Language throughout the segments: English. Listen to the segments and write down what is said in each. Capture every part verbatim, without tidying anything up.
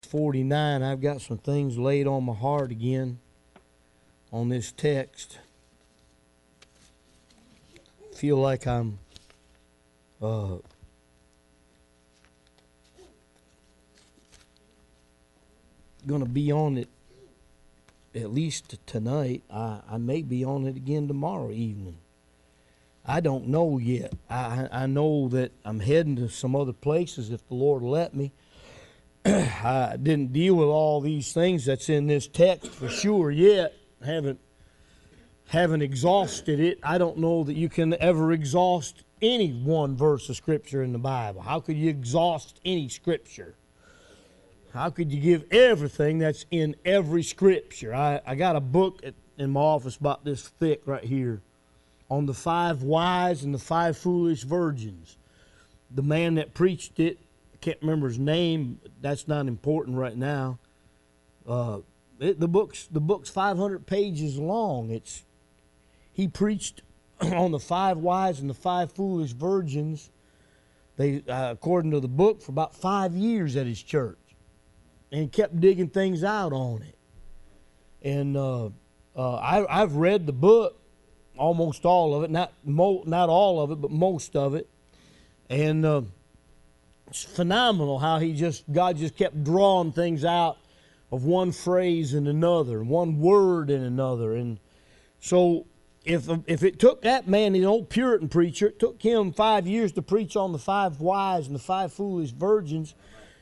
forty-nine. I've got some things laid on my heart again on this text. Feel like I'm uh, going to be on it at least tonight. I, I may be on it again tomorrow evening. I don't know yet. I, I know that I'm heading to some other places if the Lord will let me. I didn't deal with all these things that's in this text for sure yet. Haven't haven't exhausted it. I don't know that you can ever exhaust any one verse of Scripture in the Bible. How could you exhaust any Scripture? How could you give everything that's in every Scripture? I, I got a book at, in my office about this thick right here on the five wise and the five foolish virgins. The man that preached it, I can't remember his name. That's not important right now. Uh, it, the book's the book's five hundred pages long. It's he preached on the five wise and the five foolish virgins. They, uh, according to the book, for about five years at his church, and he kept digging things out on it. And uh, uh, I, I've read the book, almost all of it, not mo- not all of it, but most of it, and uh, it's phenomenal how he just God just kept drawing things out of one phrase and another, one word and another, and so. If if it took that man, the old Puritan preacher, it took him five years to preach on the five wise and the five foolish virgins,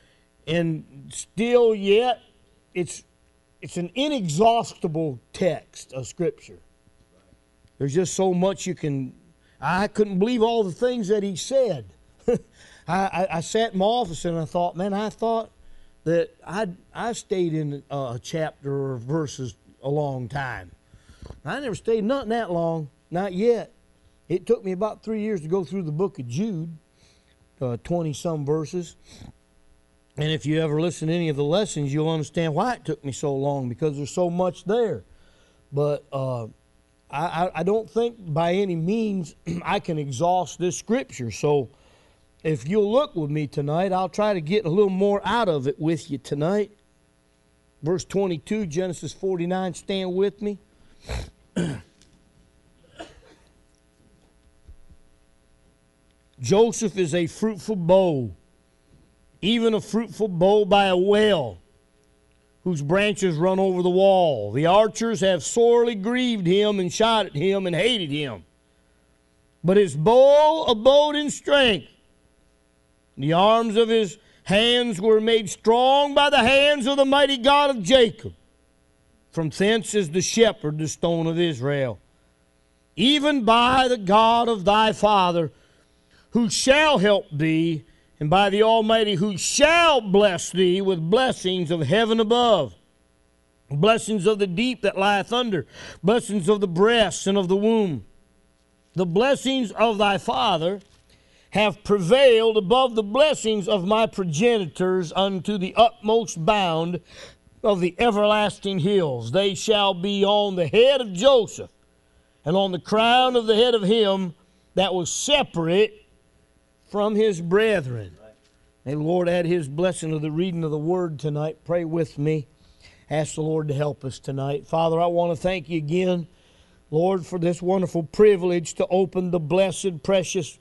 and still yet it's it's an inexhaustible text of Scripture. There's just so much you can. I couldn't believe all the things that he said. I, I, I sat in my office and I thought, man, I thought that I I stayed in a chapter or verses a long time. I never stayed nothing that long, not yet. It took me about three years to go through the book of Jude, uh, twenty-some verses. And if you ever listen to any of the lessons, you'll understand why it took me so long, because there's so much there. But uh, I, I don't think by any means I can exhaust this Scripture. So if you'll look with me tonight, I'll try to get a little more out of it with you tonight. Verse twenty-two, Genesis forty-nine, stand with me. Joseph is a fruitful bow, even a fruitful bow by a well, whose branches run over the wall. The archers have sorely grieved him and shot at him and hated him. But his bow abode in strength. The arms of his hands were made strong by the hands of the mighty God of Jacob. From thence is the shepherd, the stone of Israel, even by the God of thy father, who shall help thee, and by the Almighty, who shall bless thee with blessings of heaven above, blessings of the deep that lieth under, blessings of the breasts and of the womb. The blessings of thy father have prevailed above the blessings of my progenitors unto the utmost bound of the everlasting hills. They shall be on the head of Joseph, and on the crown of the head of him that was separate from his brethren. May the Lord add his blessing to the reading of the word tonight. Pray with me. Ask the Lord to help us tonight. Father, I want to thank you again, Lord, for this wonderful privilege to open the blessed, precious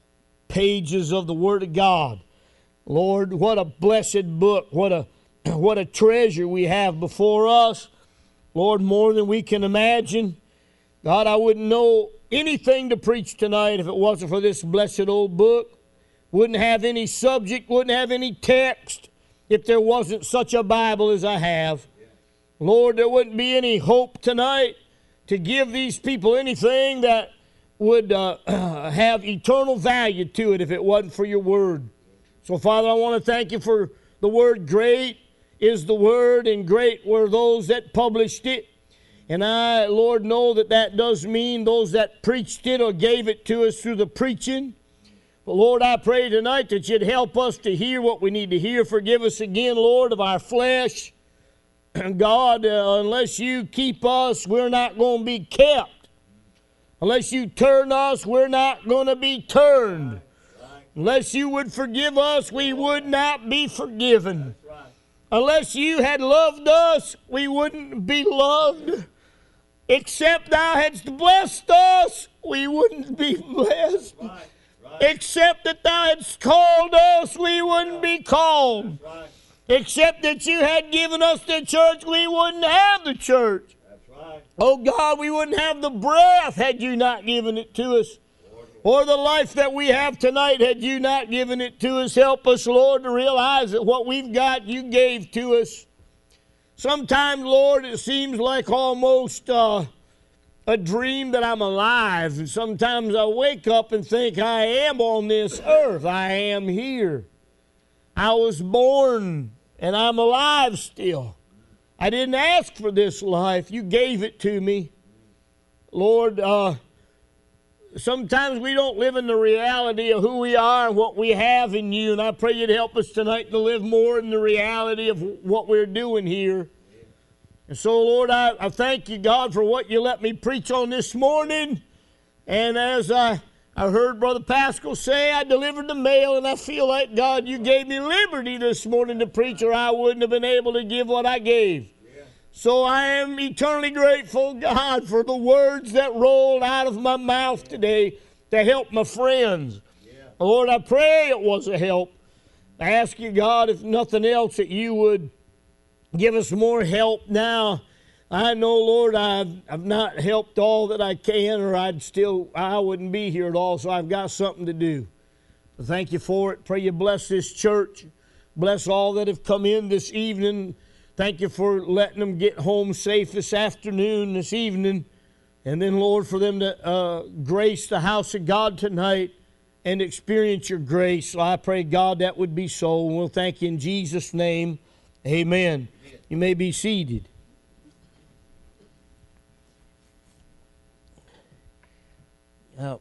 pages of the Word of God. Lord, what a blessed book. What a What a treasure we have before us. Lord, more than we can imagine. God, I wouldn't know anything to preach tonight if it wasn't for this blessed old book. Wouldn't have any subject, wouldn't have any text if there wasn't such a Bible as I have. Lord, there wouldn't be any hope tonight to give these people anything that would uh, have eternal value to it if it wasn't for your word. So, Father, I want to thank you for the word. Great is the word, and great were those that published it. And I, Lord, know that that does mean those that preached it or gave it to us through the preaching. But, Lord, I pray tonight that you'd help us to hear what we need to hear. Forgive us again, Lord, of our flesh. And God, uh, unless you keep us, we're not going to be kept. Unless you turn us, we're not going to be turned. Unless you would forgive us, we would not be forgiven. Unless you had loved us, we wouldn't be loved. Except thou hadst blessed us, we wouldn't be blessed. Right, right. Except that thou hadst called us, we wouldn't be called. Right. Except that you had given us the church, we wouldn't have the church. That's right. Oh God, we wouldn't have the breath had you not given it to us. Or the life that we have tonight had you not given it to us. Help us, Lord, to realize that what we've got you gave to us. Sometimes, Lord, it seems like almost uh, a dream that I'm alive. And sometimes I wake up and think I am on this earth. I am here. I was born and I'm alive still. I didn't ask for this life. You gave it to me. Lord, uh, sometimes we don't live in the reality of who we are and what we have in you. And I pray you'd help us tonight to live more in the reality of what we're doing here. And so, Lord, I, I thank you, God, for what you let me preach on this morning. And as I, I heard Brother Pascal say, I delivered the mail, and I feel like, God, you gave me liberty this morning to preach, or I wouldn't have been able to give what I gave. Yeah. So I am eternally grateful, God, for the words that rolled out of my mouth today to help my friends. Yeah. Lord, I pray it was a help. I ask you, God, if nothing else, that you would give us more help now. I know, Lord, I've, I've not helped all that I can, or I'd still, I wouldn't be here at all, so I've got something to do. But thank you for it. Pray you bless this church. Bless all that have come in this evening. Thank you for letting them get home safe this afternoon, this evening. And then, Lord, for them to uh, grace the house of God tonight and experience your grace. So I pray, God, that would be so. And we'll thank you in Jesus' name. Amen. You may be seated. Now,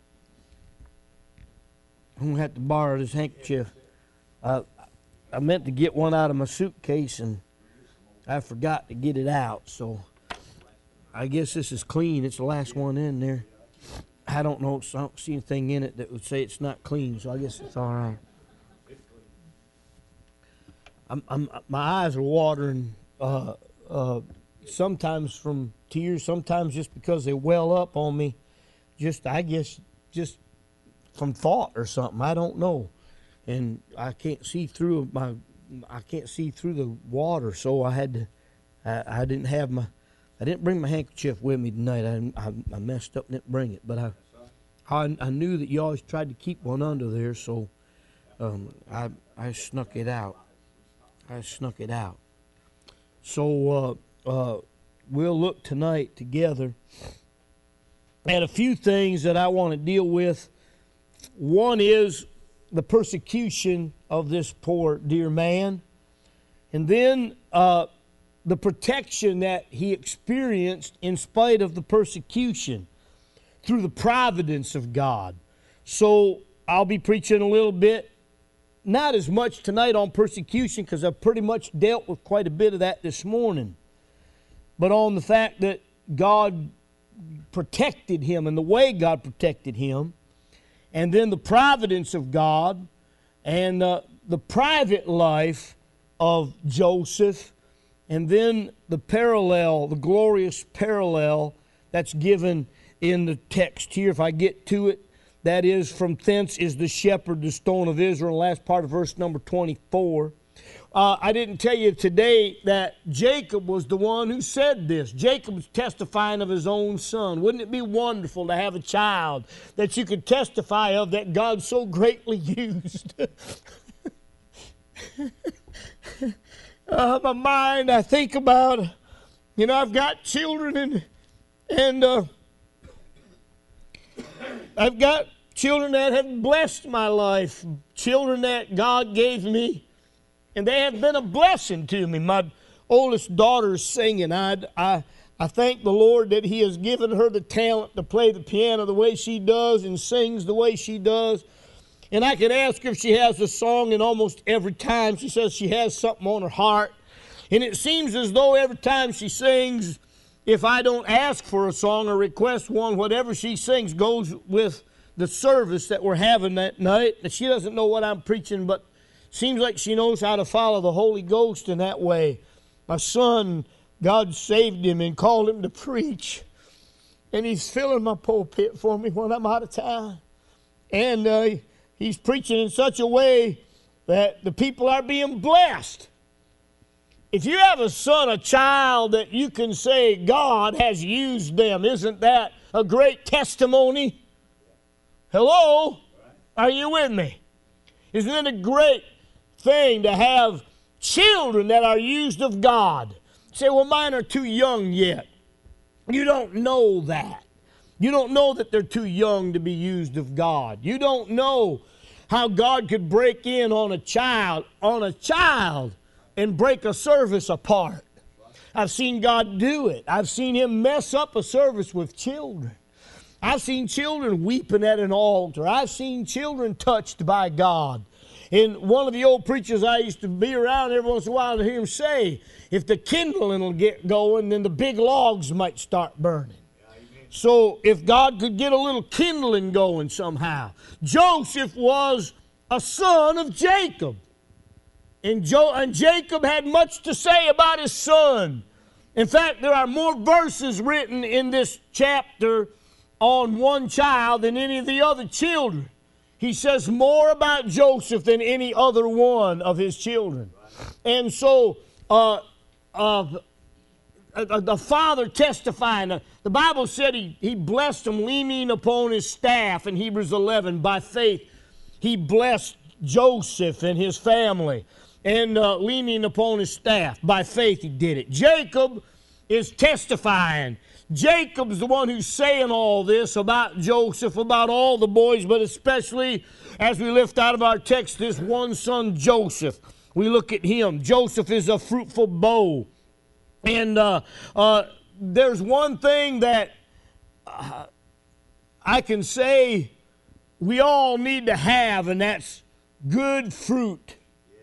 I'm going to have to borrow this handkerchief. Uh, I meant to get one out of my suitcase, and I forgot to get it out. So I guess this is clean. It's the last one in there. I don't know. I don't see anything in it that would say it's not clean, so I guess it's all right. I'm, I'm, my eyes are watering, uh, uh, sometimes from tears, sometimes just because they well up on me. Just, I guess, just from thought or something. I don't know. And I can't see through my, I can't see through the water, so I had to, I, I didn't have my, I didn't bring my handkerchief with me tonight. I, I, I messed up and didn't bring it. But I, I, I knew that you always tried to keep one under there, so um, I, I snuck it out. I snuck it out. So uh, uh, we'll look tonight together at a few things that I want to deal with. One is the persecution of this poor dear man. And then uh, the protection that he experienced in spite of the persecution through the providence of God. So I'll be preaching a little bit. Not as much tonight on persecution, because I've pretty much dealt with quite a bit of that this morning. But on the fact that God protected him and the way God protected him. And then the providence of God and uh, the private life of Joseph. And then the parallel, the glorious parallel that's given in the text here. If I get to it. That is, from thence is the shepherd, the stone of Israel, last part of verse number twenty-four. Uh, I didn't tell you today that Jacob was the one who said this. Jacob was testifying of his own son. Wouldn't it be wonderful to have a child that you could testify of that God so greatly used? uh, my mind, I think about, you know, I've got children and, and uh, I've got children that have blessed my life, children that God gave me, and they have been a blessing to me. My oldest daughter is singing. I, I, I thank the Lord that He has given her the talent to play the piano the way she does and sings the way she does. And I can ask her if she has a song, and almost every time she says she has something on her heart. And it seems as though every time she sings, if I don't ask for a song or request one, whatever she sings goes with the service that we're having that night. And she doesn't know what I'm preaching, but Seems like she knows how to follow the Holy Ghost in that way. My son, God saved him and called him to preach. And he's filling my pulpit for me when I'm out of town. And uh, he's preaching in such a way that the people are being blessed. If you have a son, a child that you can say God has used them, isn't that a great testimony? Hello? Are you with me? Isn't it a great thing to have children that are used of God? You say, well, mine are too young yet. You don't know that. You don't know that they're too young to be used of God. You don't know how God could break in on a child, on a child, and break a service apart. I've seen God do it. I've seen him mess up a service with children. I've seen children weeping at an altar. I've seen children touched by God. And one of the old preachers I used to be around every once in a while to hear him say, if the kindling will get going, then the big logs might start burning. So if God could get a little kindling going somehow. Joseph was a son of Jacob. And, jo- and Jacob had much to say about his son. In fact, there are more verses written in this chapter on one child than any of the other children. He says more about Joseph than any other one of his children. And so uh, uh, the father testifying, uh, the Bible said he, he blessed him leaning upon his staff in Hebrews eleven. By faith, he blessed Joseph and his family. And uh, leaning upon his staff. By faith he did it. Jacob is testifying. Jacob's the one who's saying all this about Joseph, about all the boys, but especially as we lift out of our text this one son, Joseph. We look at him. Joseph is a fruitful bow. And uh, uh, there's one thing that uh, I can say we all need to have, and that's good fruit.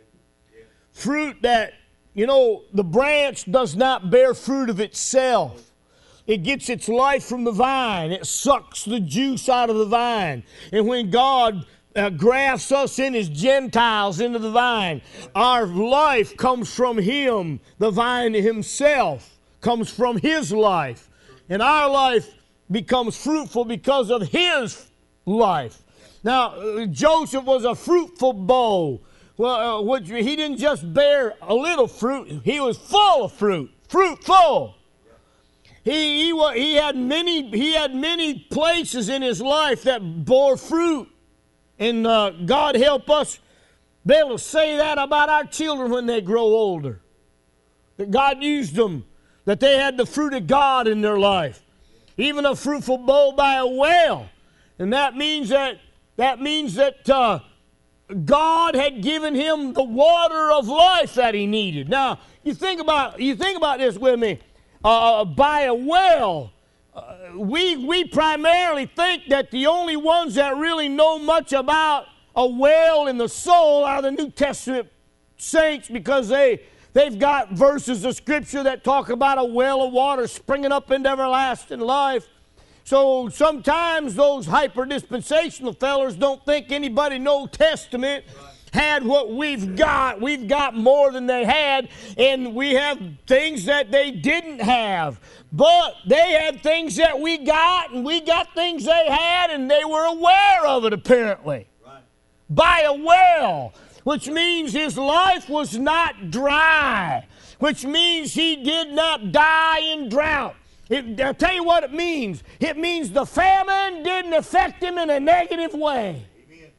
Fruit that, you know, the branch does not bear fruit of itself. It gets its life from the vine. It sucks the juice out of the vine. And when God uh, grafts us in as Gentiles into the vine, our life comes from him. The vine himself comes from his life. And our life becomes fruitful because of his life. Now, Joseph was a fruitful bow. Well, uh, which, he didn't just bear a little fruit. He was full of fruit. Fruitful. He, he, he, had many, he had many places in his life that bore fruit. And uh, God help us be able to say that about our children when they grow older. That God used them. That they had the fruit of God in their life. Even a fruitful bow by a well. And that means that, that means that... Uh, God had given him the water of life that he needed. Now, you think about you think about this with me. Uh, by a well, uh, we we primarily think that the only ones that really know much about a well in the soul are the New Testament saints, because they they've got verses of Scripture that talk about a well of water springing up into everlasting life. So sometimes those hyper-dispensational fellers don't think anybody in the Old Testament had what we've got. We've got more than they had, and we have things that they didn't have. But they had things that we got, and we got things they had, and they were aware of it, apparently. Right. By a well, which means his life was not dry, which means he did not die in drought. It, I'll tell you what it means. It means the famine didn't affect him in a negative way. Amen.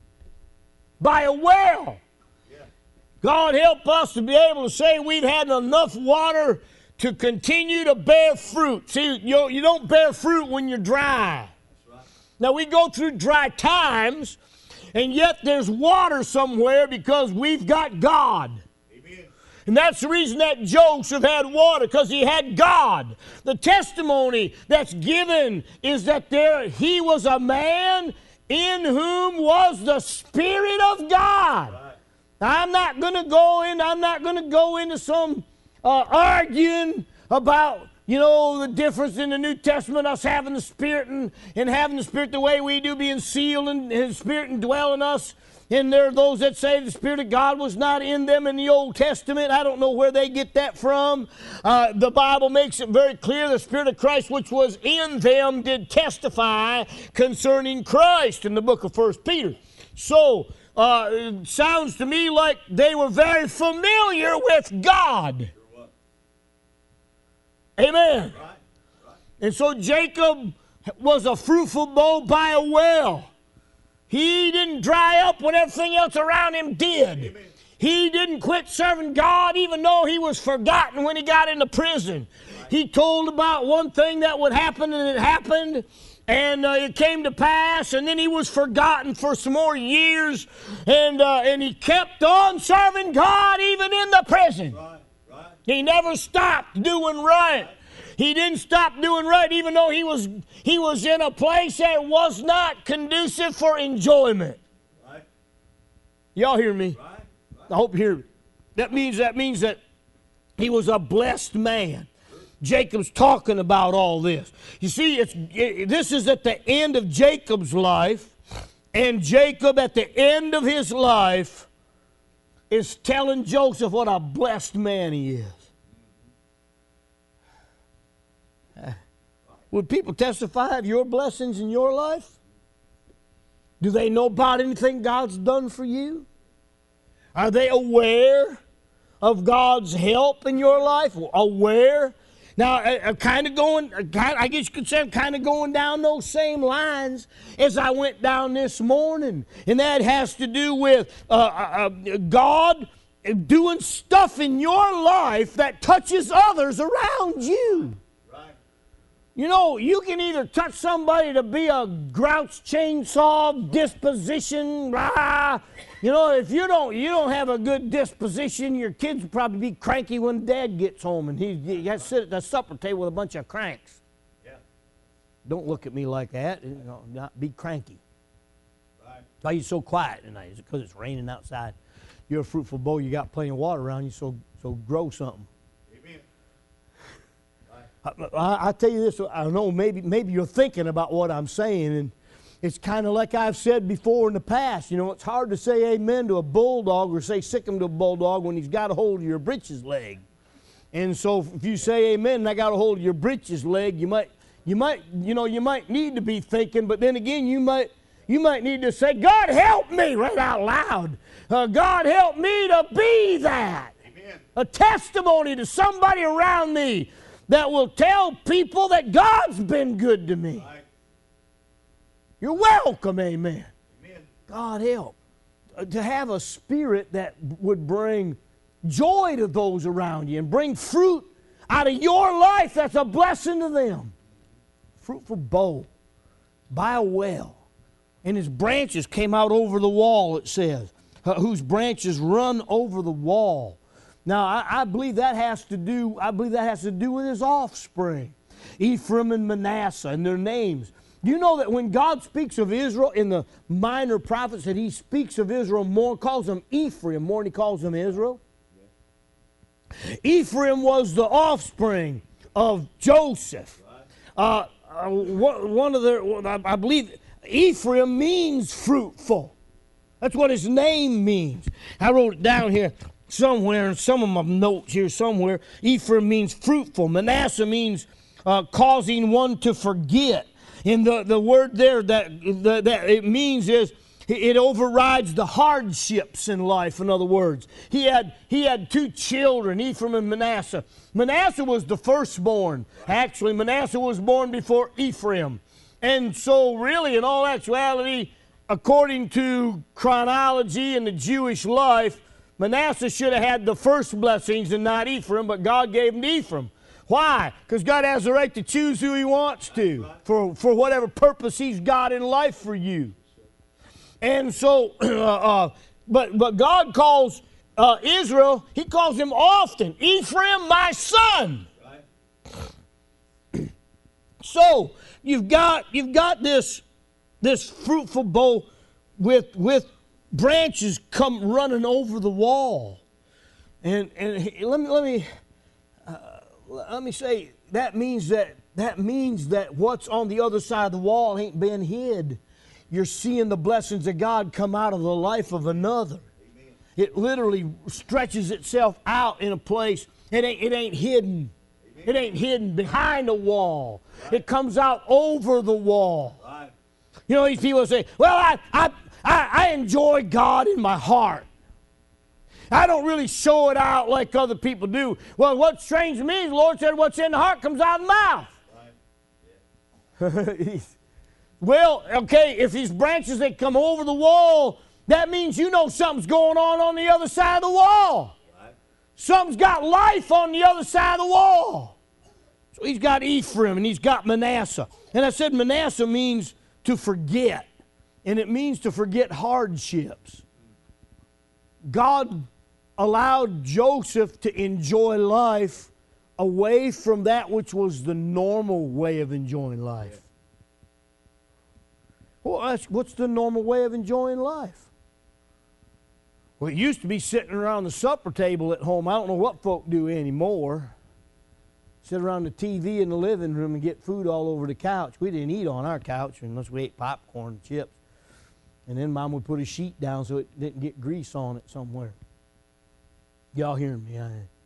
By a well. Yeah. God help us to be able to say we've had enough water to continue to bear fruit. See, you, you don't bear fruit when you're dry. That's right. Now, we go through dry times, and yet there's water somewhere because we've got God. And that's the reason that Joseph had water, because he had God. The testimony that's given is that there he was a man in whom was the Spirit of God. Right. Now, I'm not going to go in. I'm not going to go into some uh, arguing about, you know, the difference in the New Testament, us having the Spirit and, and having the Spirit the way we do, being sealed in His Spirit and dwell in us. And there are those that say the Spirit of God was not in them in the Old Testament. I don't know where they get that from. Uh, the Bible makes it very clear the Spirit of Christ which was in them did testify concerning Christ in the book of First Peter. So, uh, it sounds to me like they were very familiar with God. Amen. And so Jacob was a fruitful bow by a well. He didn't dry up when everything else around him did. Amen. He didn't quit serving God even though he was forgotten when he got into prison. Right. He told about one thing that would happen, and it happened, and uh, it came to pass, and then he was forgotten for some more years, and, uh, and he kept on serving God even in the prison. Right. Right. He never stopped doing right. Right. He didn't stop doing right even though he was, he was in a place that was not conducive for enjoyment. Right. Y'all hear me? Right. Right. I hope you hear me. That means, that means that he was a blessed man. Jacob's talking about all this. You see, it's, it, this is at the end of Jacob's life, and Jacob at the end of his life is telling Joseph what a blessed man he is. Would people testify of your blessings in your life? Do they know about anything God's done for you? Are they aware of God's help in your life? Aware? Now, I, I kind of going, I guess you could say I'm kind of going down those same lines as I went down this morning. And that has to do with uh, uh, God doing stuff in your life that touches others around you. You know, you can either touch somebody to be a grouch chainsaw disposition, rah. You know, if you don't, you don't have a good disposition, your kids will probably be cranky when Dad gets home and he, he has to sit at the supper table with a bunch of cranks. Yeah. Don't look at me like that. You know, not be cranky. Right. Why are you so quiet tonight? Is it because it's raining outside? You're a fruitful bow. You got plenty of water around you, so so grow something. I, I tell you this, I know maybe maybe you're thinking about what I'm saying, and it's kind of like I've said before in the past. You know, it's hard to say amen to a bulldog or say sick him to a bulldog when he's got a hold of your britches leg. And so if you say amen and I got a hold of your britches leg, you might, you might, you know, you might need to be thinking, but then again, you might, you might need to say, God help me, right out loud. Uh, God help me to be that. Amen. A testimony to somebody around me that will tell people that God's been good to me. Right. You're welcome, amen. Amen. God help. Uh, to have a spirit that would bring joy to those around you and bring fruit out of your life that's a blessing to them. Fruitful bow by a well. And his branches came out over the wall, it says, uh, whose branches run over the wall. Now, I, I believe that has to do, I believe that has to do with his offspring, Ephraim and Manasseh, and their names. Do you know that when God speaks of Israel in the minor prophets, that he speaks of Israel more, calls them Ephraim more than he calls them Israel? Yeah. Ephraim was the offspring of Joseph. Right. Uh, uh, one of the, I believe, Ephraim means fruitful. That's what his name means. I wrote it down here somewhere in some of my notes here somewhere. Ephraim means fruitful. Manasseh means uh, causing one to forget. And the, the word there that, the, that it means is it overrides the hardships in life, in other words. He had, he had two children, Ephraim and Manasseh. Manasseh was the firstborn. Actually, Manasseh was born before Ephraim. And so really, in all actuality, according to chronology and the Jewish life, Manasseh should have had the first blessings and not Ephraim, but God gave him to Ephraim. Why? Because God has the right to choose who he wants to for, for whatever purpose he's got in life for you. And so, uh, uh, but, but God calls uh, Israel, he calls him often, Ephraim, my son. Right. So, you've got, you've got this, this fruitful bow with, with branches come running over the wall. And, and let me, let me, uh, let me say, that means that, that means that what's on the other side of the wall ain't been hid. you're seeing the blessings of God come out of the life of another. Amen. It literally stretches itself out in a place. It ain't, it ain't hidden. Amen. It ain't hidden behind a wall. Right. It comes out over the wall. Right. You know, these people say, well, I, I, I, I enjoy God in my heart. I don't really show it out like other people do. Well, what's strange to me is the Lord said what's in the heart comes out of the mouth. Right. Yeah. Well, okay, if these branches that come over the wall, that means you know something's going on on the other side of the wall. Right. Something's got life on the other side of the wall. So he's got Ephraim and he's got Manasseh. And I said Manasseh means to forget. And it means to forget hardships. God allowed Joseph to enjoy life away from that which was the normal way of enjoying life. Well, that's, what's the normal way of enjoying life? Well, it used to be sitting around the supper table at home. I don't know what folk do anymore. Sit around the T V in the living room and get food all over the couch. We didn't eat on our couch unless we ate popcorn and chips. And then Mom would put a sheet down so it didn't get grease on it somewhere. Y'all hearing me?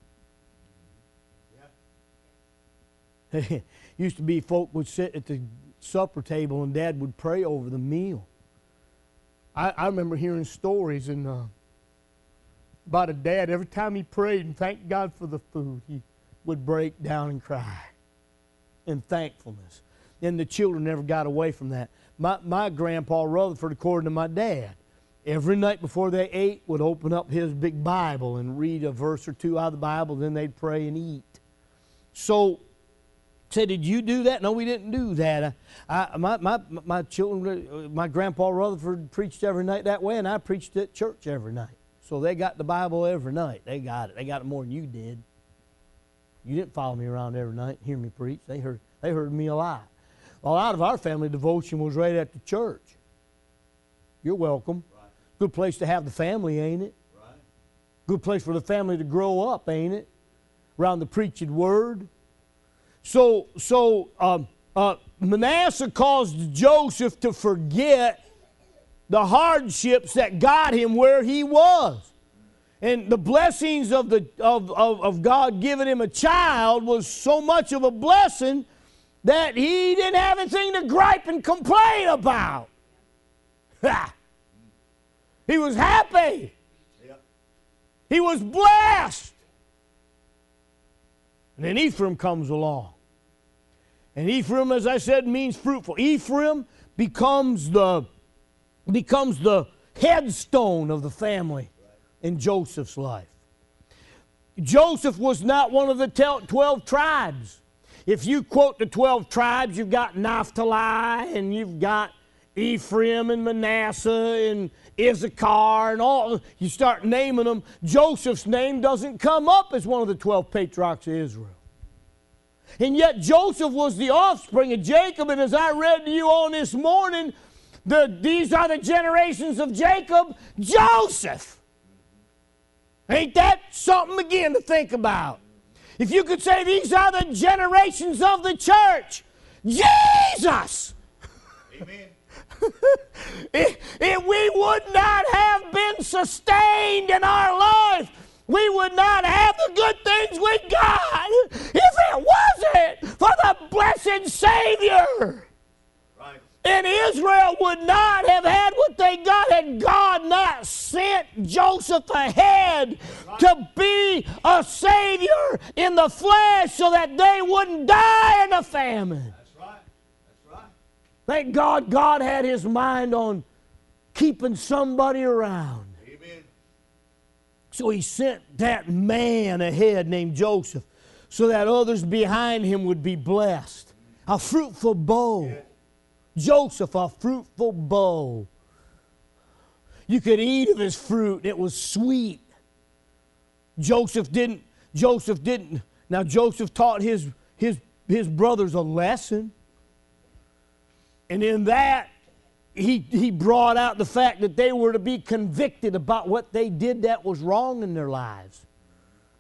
Yeah. Used to be folk would sit at the supper table and Dad would pray over the meal. I, I remember hearing stories and uh, about a dad. Every time he prayed and thanked God for the food, he would break down and cry in thankfulness. And the children never got away from that. My, my grandpa Rutherford, according to my dad, every night before they ate would open up his big Bible and read a verse or two out of the Bible, then they'd pray and eat. So, say, did you do that? No, we didn't do that. I, I, my, my, my children, my grandpa Rutherford preached every night that way, and I preached at church every night. So they got the Bible every night. They got it. They got it more than you did. You didn't follow me around every night and hear me preach. They heard, they heard me a lot. A lot of our family devotion was right at the church. You're welcome. Right. Good place to have the family, ain't it? Right. Good place for the family to grow up, ain't it? Around the preached word. So, so um, uh, Manasseh caused Joseph to forget the hardships that got him where he was. And the blessings of, the, of, of, of God giving him a child was so much of a blessing that he didn't have anything to gripe and complain about. He was happy. Yep. He was blessed. And then Ephraim comes along. And Ephraim, as I said, means fruitful. Ephraim becomes the, becomes the headstone of the family in Joseph's life. Joseph was not one of the twelve tribes. If you quote the twelve tribes, you've got Naphtali, and you've got Ephraim and Manasseh and Issachar and all. You start naming them. Joseph's name doesn't come up as one of the twelve patriarchs of Israel. And yet Joseph was the offspring of Jacob, and as I read to you on this morning, the, these are the generations of Jacob, Joseph. Ain't that something again to think about? If you could say these are the generations of the church, Jesus! Amen. if, if we would not have been sustained in our life, we would not have the good things we got if it wasn't for the blessed Savior. Right. And Israel would not have had what they got had God not sent Joseph ahead right. to be a Savior in the flesh so that they wouldn't die in the famine. That's right. That's right. Thank God God had His mind on keeping somebody around. Amen. So He sent that man ahead named Joseph so that others behind him would be blessed. A fruitful bow. Yeah. Joseph, a fruitful bow. You could eat of his fruit. It was sweet. Joseph didn't, Joseph didn't. Now Joseph taught his, his, his brothers a lesson. And in that, he, he brought out the fact that they were to be convicted about what they did that was wrong in their lives.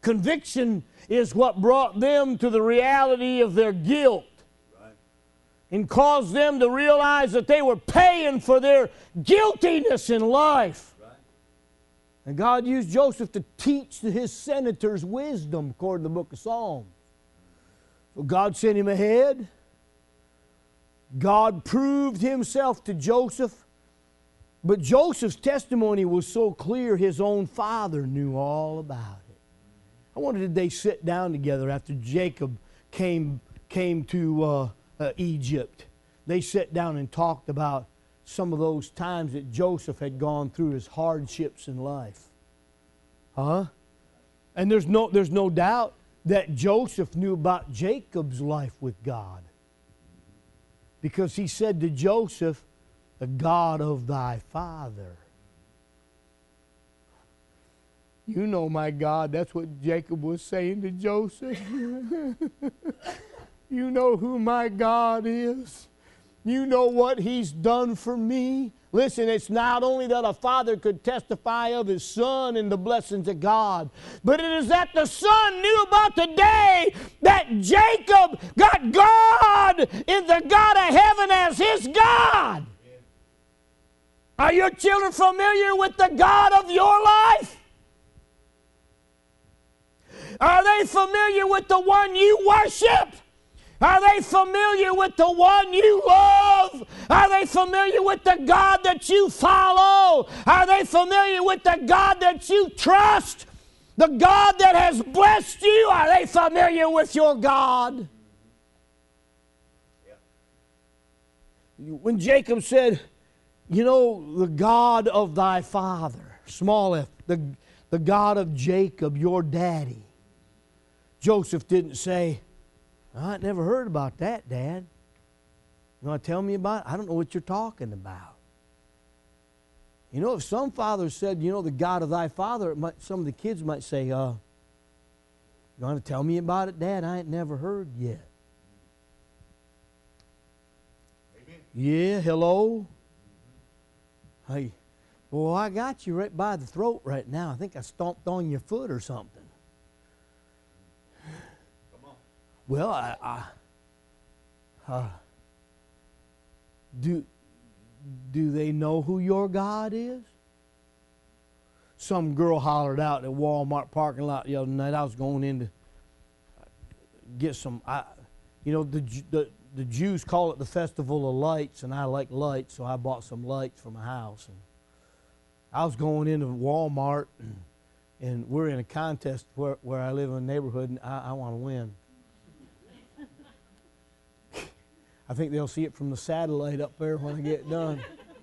Conviction is what brought them to the reality of their guilt. and caused them to realize that they were paying for their guiltiness in life. Right. And God used Joseph to teach his senators wisdom, according to the book of Psalms. So God sent him ahead. God proved himself to Joseph. But Joseph's testimony was so clear, his own father knew all about it. I wonder, did they sit down together after Jacob came, came to uh, uh, Egypt? They sat down and talked about some of those times that Joseph had gone through, his hardships in life. Huh? And there's no, there's no doubt that Joseph knew about Jacob's life with God. Because he said to Joseph, the God of thy father. You know, my God, that's what Jacob was saying to Joseph. You know who my God is. You know what He's done for me. Listen, it's not only that a father could testify of his son and the blessings of God, but it is that the son knew about the day that Jacob got God in the God of heaven as his God. Are your children familiar with the God of your life? Are they familiar with the one you worship? Are they familiar with the one you love? Are they familiar with the God that you follow? Are they familiar with the God that you trust? The God that has blessed you? Are they familiar with your God? When Jacob said, you know, the God of thy father, small f, the, the God of Jacob, your daddy. Joseph didn't say, I never heard about that, Dad. You want to tell me about it? I don't know what you're talking about. You know, if some fathers said, you know, the God of thy father, it might, some of the kids might say, uh, you want to tell me about it, Dad? I ain't never heard yet. Amen. Yeah, hello? Hey, well, I got you right by the throat right now. I think I stomped on your foot or something. Come on. Well, I, I uh, do, do they know who your God is? Some girl hollered out at Walmart parking lot the other night. I was going in to get some, I, you know, the, the, the Jews call it the Festival of Lights, and I like lights, so I bought some lights for my house. And I was going into Walmart, and, and we're in a contest where, where I live in a neighborhood, and I, I want to win. I think they'll see it from the satellite up there when I get done.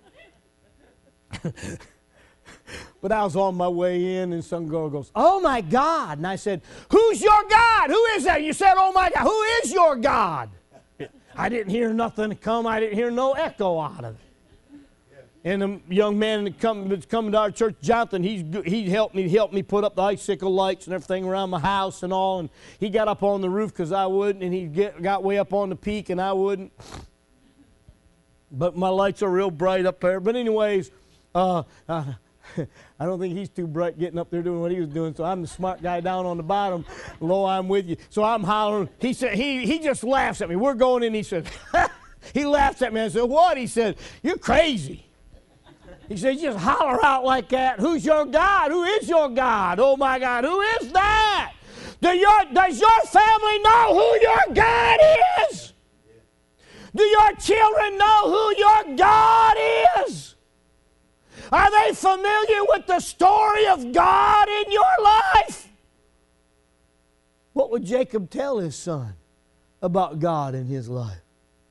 But I was on my way in, and some girl goes, oh, my God. And I said, who's your God? Who is that? You said, oh, my God. Who is your God? I didn't hear nothing come. I didn't hear no echo out of it. And the young man that come, that's coming to our church, Jonathan, he's, he helped me, helped me put up the icicle lights and everything around my house and all. And he got up on the roof because I wouldn't, and he get, got way up on the peak and I wouldn't. But my lights are real bright up there. But anyways, uh, uh, I don't think he's too bright getting up there doing what he was doing, so I'm the smart guy down on the bottom. Lo, I'm with you. So I'm hollering. He said, he, he just laughs at me. We're going in, he said, he laughs at me. I said, what? He said, you're crazy. He said, you just holler out like that. Who's your God? Who is your God? Oh, my God, who is that? Do your, does your family know who your God is? Do your children know who your God is? Are they familiar with the story of God in your life? What would Jacob tell his son about God in his life?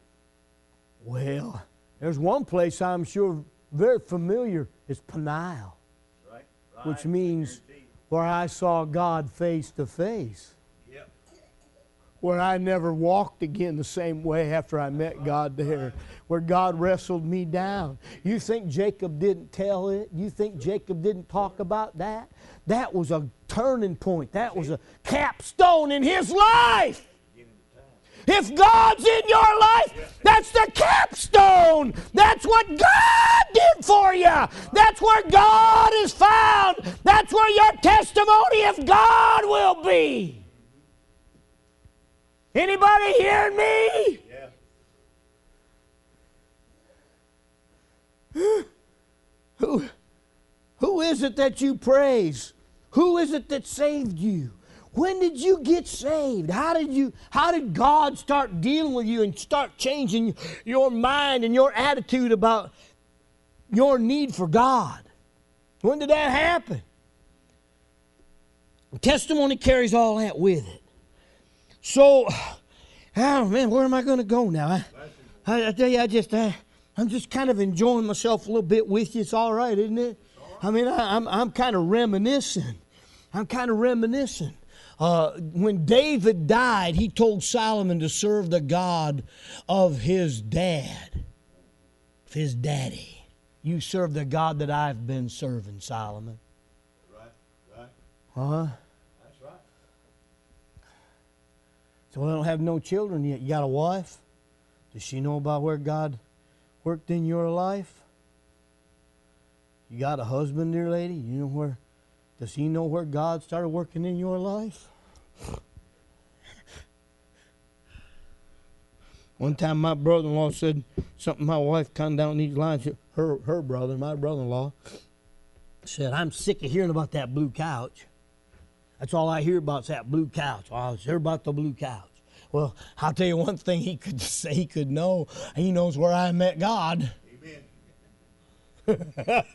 Well, there's one place I'm sure very familiar is Peniel, Right. Right. which means where I saw God face to face. Yep. Where I never walked again the same way after I met God there, where God wrestled me down. You think Jacob didn't tell it? You think Jacob didn't talk about that? That was a turning point. That was a capstone in his life. If God's in your life, that's the capstone. That's what God did for you. That's where God is found. That's where your testimony of God will be. Anybody hearing me? Yeah. is it that you praise? Who is it that saved you? When did you get saved? How did you how did God start dealing with you and start changing your mind and your attitude about your need for God? When did that happen? Testimony carries all that with it. So, oh man, where am I going to go now? I, I, I tell you, I just, I, I'm just kind of enjoying myself a little bit with you. It's all right, isn't it? I mean, I, I'm, I'm kind of reminiscing. I'm kind of reminiscing. Uh, when David died, he told Solomon to serve the God of his dad, of his daddy. You serve the God that I've been serving, Solomon. Right, right. Huh? That's right. So I don't have no children yet. You got a wife? Does she know about where God worked in your life? You got a husband, dear lady? You know where? Does he know where God started working in your life? One time my brother-in-law said something my wife kind of down these lines. Her, her brother, my brother-in-law, said, I'm sick of hearing about that blue couch. That's all I hear about is that blue couch. Oh, I was hear about the blue couch. Well, I'll tell you one thing he could say, he could know. He knows where I met God. Amen.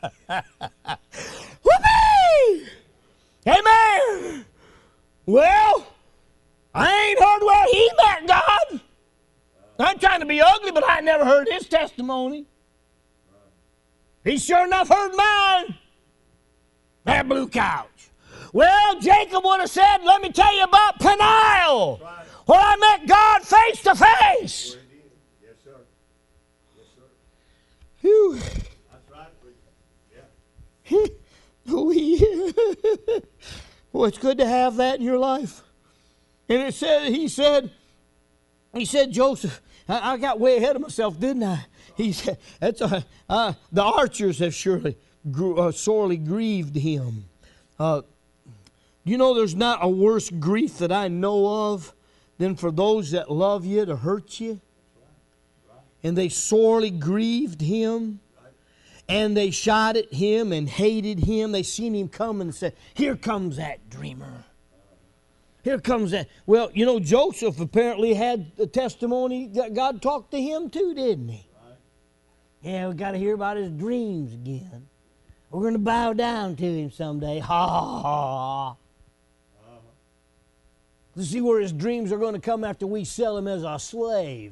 Whoopee! Amen! Well, I ain't heard where he met God. I'm trying to be ugly, but I never heard his testimony. He sure enough heard mine. That blue couch. Well, Jacob would have said, let me tell you about Peniel, Right. where I met God face to face. Sure he did. Yes, sir. Yes, sir. Phew. That's right. Yeah. Oh, yeah. Well, it's good to have that in your life. And it said, he said, he said, Joseph, I, I got way ahead of myself, didn't I? He said, that's a, uh, the archers have surely grew, uh, sorely grieved him. Uh, you know, there's not a worse grief that I know of than for those that love you to hurt you. And they sorely grieved him. And they shot at him and hated him. They seen him come and said, here comes that dreamer. Here comes that. Well, you know, Joseph apparently had a testimony that God talked to him too, didn't he? Right. Yeah, we got to hear about his dreams again. We're going to bow down to him someday. Ha, ha, ha. Uh-huh. To see where his dreams are going to come after we sell him as a slave.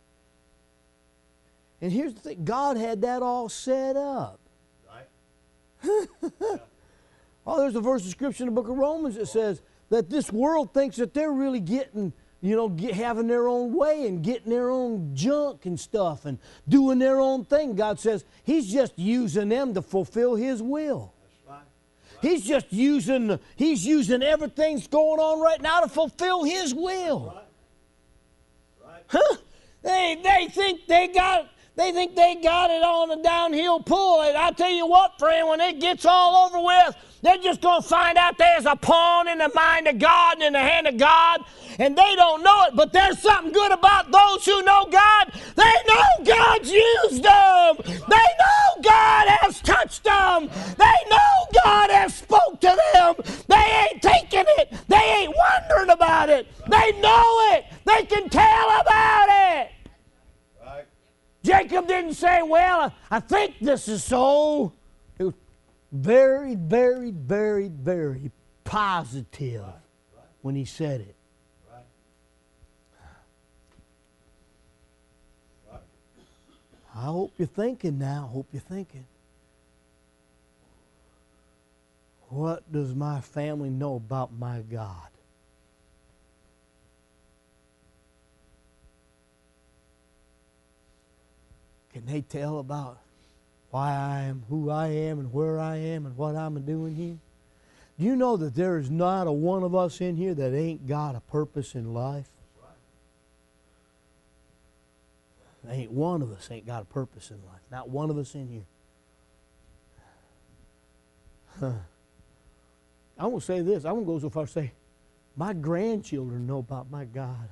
And here's the thing. God had that all set up. Right. Yeah. Oh, there's a verse of Scripture in the book of Romans that says that this world thinks that they're really getting, you know, get, having their own way and getting their own junk and stuff and doing their own thing. God says He's just using them to fulfill His will. That's right. He's just using, He's using everything that's going on right now to fulfill His will. Right. Right. Huh? They, they think they got They think they got it on a downhill pull. And I tell you what, friend, when it gets all over with, they're just going to find out there's a pawn in the mind of God and in the hand of God, and they don't know it. But there's something good about those who know God. They know God's used them. They know God has touched them. They know God has spoke to them. They ain't taking it. They ain't wondering about it. They know it. They can tell about it. Right. Jacob didn't say, well, I think this is so. It was very, very, very, very positive Right. Right. when he said it. Right. Right. I hope you're thinking now. I hope you're thinking. What does my family know about my God? Can they tell about why I am who I am and where I am and what I'm doing here? Do you know that there is not a one of us in here that ain't got a purpose in life? There ain't one of us ain't got a purpose in life. Not one of us in here. Huh. I'm going to say this. I'm going to go so far as to say, my grandchildren know about my God.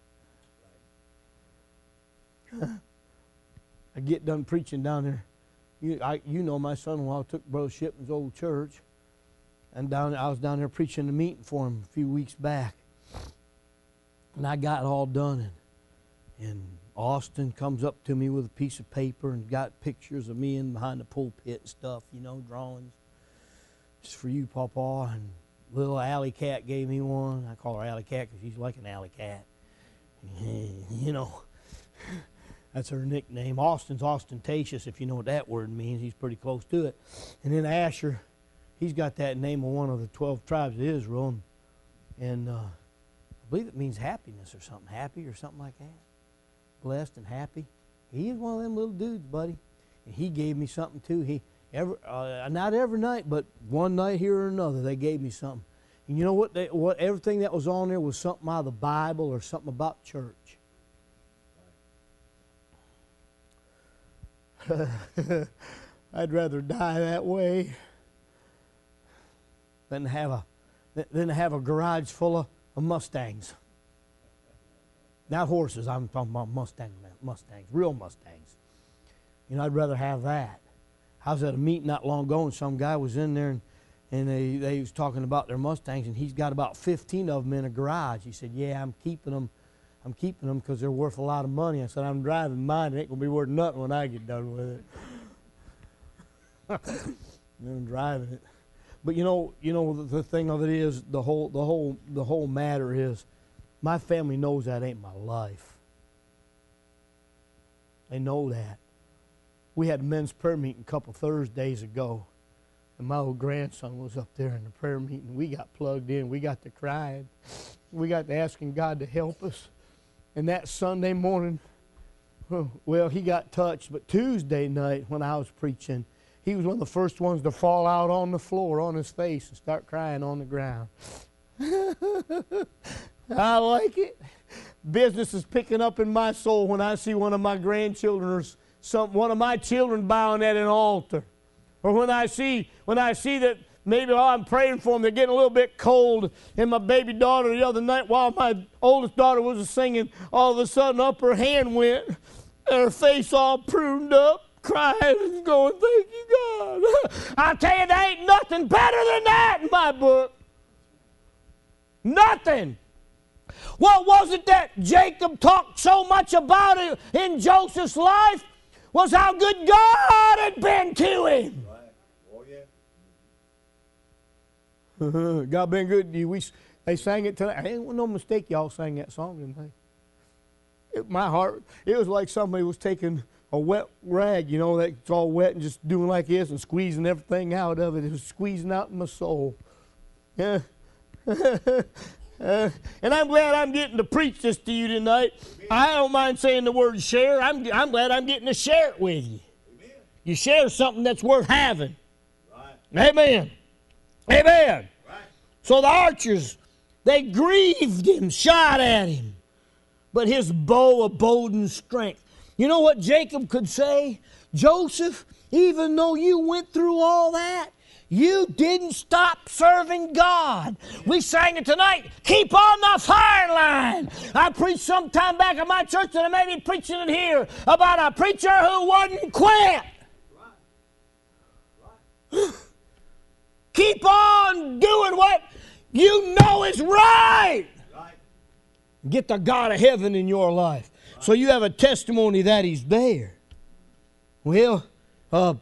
I get done preaching down there You, I, you know my son-in-law took Brother Shipman's old church, and down I was down there preaching the meeting for him a few weeks back, and I got it all done, and, and Austin comes up to me with a piece of paper and got pictures of me in behind the pulpit and stuff, you know, drawings. It's for you, Pawpaw. And little alley cat gave me one. I call her Alley Cat because she's like an alley cat. You know, that's her nickname. Austin's ostentatious, if you know what that word means. He's pretty close to it. And then Asher, he's got that name of one of the twelve tribes of Israel. And, and uh, I believe it means happiness or something. Happy or something like that. Blessed and happy. He is one of them little dudes, buddy. And he gave me something too. He every uh, not every night, but one night here or another, they gave me something. And you know what? They, what everything that was on there was something out of the Bible or something about church. I'd rather die that way than have a than have a garage full of, of Mustangs. Not horses, I'm talking about Mustang, Mustangs, real Mustangs. You know, I'd rather have that. I was at a meeting not long ago, and some guy was in there, and, and they, they was talking about their Mustangs, and he's got about fifteen of them in a garage. He said, yeah, I'm keeping them. I'm keeping them because they're worth a lot of money. I said, I'm driving mine. It ain't going to be worth nothing when I get done with it. I'm driving it. But you know, you know the, the thing of it is, the whole, the whole, the whole matter is, my family knows that ain't my life. They know that. We had a men's prayer meeting a couple Thursdays ago, and my old grandson was up there in the prayer meeting. We got plugged in. We got to crying. We got to asking God to help us. And that Sunday morning, well, he got touched. But Tuesday night when I was preaching, he was one of the first ones to fall out on the floor on his face and start crying on the ground. I like it. Business is picking up in my soul when I see one of my grandchildren or some one of my children bowing at an altar, or when I see when I see that maybe while I'm praying for them they're getting a little bit cold. And my baby daughter the other night, while my oldest daughter was singing, all of a sudden up her hand went, and her face all pruned up, crying and going, "Thank you, God." I tell you, there ain't nothing better than that in my book. Nothing. What was it that Jacob talked so much about in Joseph's life? Was how good God had been to him. Right. Oh, yeah. God been good to you. We, they sang it tonight. Ain't no mistake y'all sang that song, didn't they? It, my heart, it was like somebody was taking a wet rag, you know, that's all wet and just doing like this and squeezing everything out of it. It was squeezing out my soul. Yeah. Uh, and I'm glad I'm getting to preach this to you tonight. I don't mind saying the word share. I'm, I'm glad I'm getting to share it with you. Amen. You share something that's worth having. Right. Amen. Amen. Right. So the archers, they grieved him, shot at him. But his bow abode in strength. You know what Jacob could say? Joseph, even though you went through all that, you didn't stop serving God. We sang it tonight. Keep on the firing line. I preached some time back at my church, and I may be preaching it here, about a preacher who wouldn't quit. Right. Right. Keep on doing what you know is right. Right. Get the God of heaven in your life. Right. So you have a testimony that He's there. Well, uh,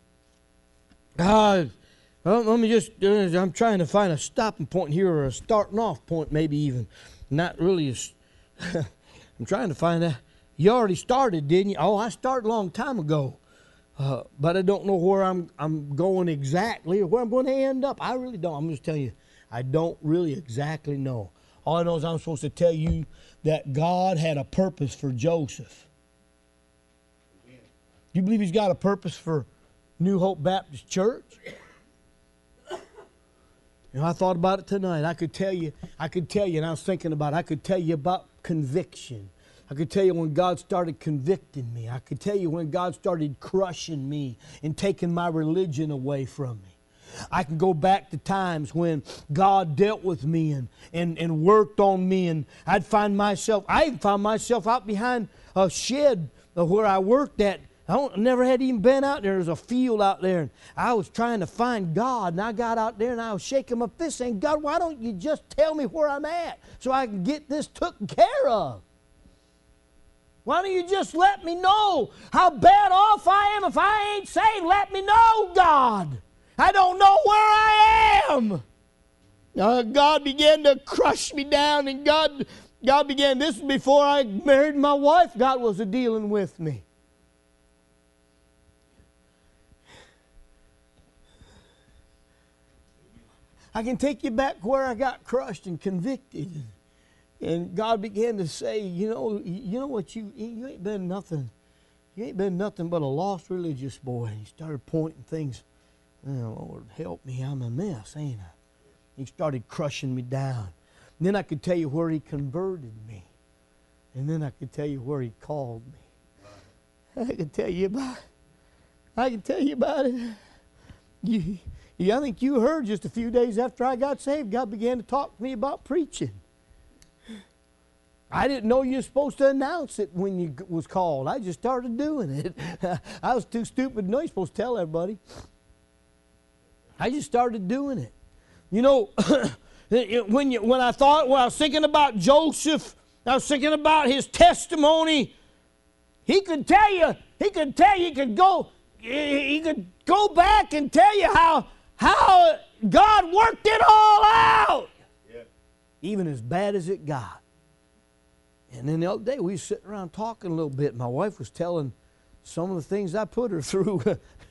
uh, Well, let me just, uh, I'm trying to find a stopping point here, or a starting off point maybe even. Not really, a, I'm trying to find out. You already started, didn't you? Oh, I started a long time ago. Uh, but I don't know where I'm I'm going exactly, or where I'm going to end up. I really don't. I'm just telling you, I don't really exactly know. All I know is I'm supposed to tell you that God had a purpose for Joseph. Amen. You believe He's got a purpose for New Hope Baptist Church? You know, I thought about it tonight. I could tell you, I could tell you, and I was thinking about it, I could tell you about conviction. I could tell you when God started convicting me. I could tell you when God started crushing me and taking my religion away from me. I can go back to times when God dealt with me and, and, and worked on me, and I'd find myself, I even found myself out behind a shed where I worked at I don't, never had even been out there. There's a field out there, and I was trying to find God, and I got out there, and I was shaking my fist saying, God, why don't you just tell me where I'm at so I can get this taken care of? Why don't you just let me know how bad off I am? If I ain't saved, let me know, God. I don't know where I am. Uh, God began to crush me down, and God, God began, this was before I married my wife, God was a dealing with me. I can take you back where I got crushed and convicted. And God began to say, you know, you know what, you you ain't been nothing. You ain't been nothing but a lost religious boy. And he started pointing things. Oh, Lord, help me, I'm a mess, ain't I? He started crushing me down. And then I could tell you where he converted me. And then I could tell you where he called me. I could tell you about it. I can tell you about it. You, you, I think you heard just a few days after I got saved, God began to talk to me about preaching. I didn't know you were supposed to announce it when you was called. I just started doing it. I was too stupid to know you're supposed to tell everybody. I just started doing it. You know, when you, when I thought, when I was thinking about Joseph, I was thinking about his testimony. He could tell you, he could tell you, he could go, he could go back and tell you how how God worked it all out, yeah. Even as bad as it got. And then the other day we were sitting around talking a little bit. My wife was telling some of the things I put her through.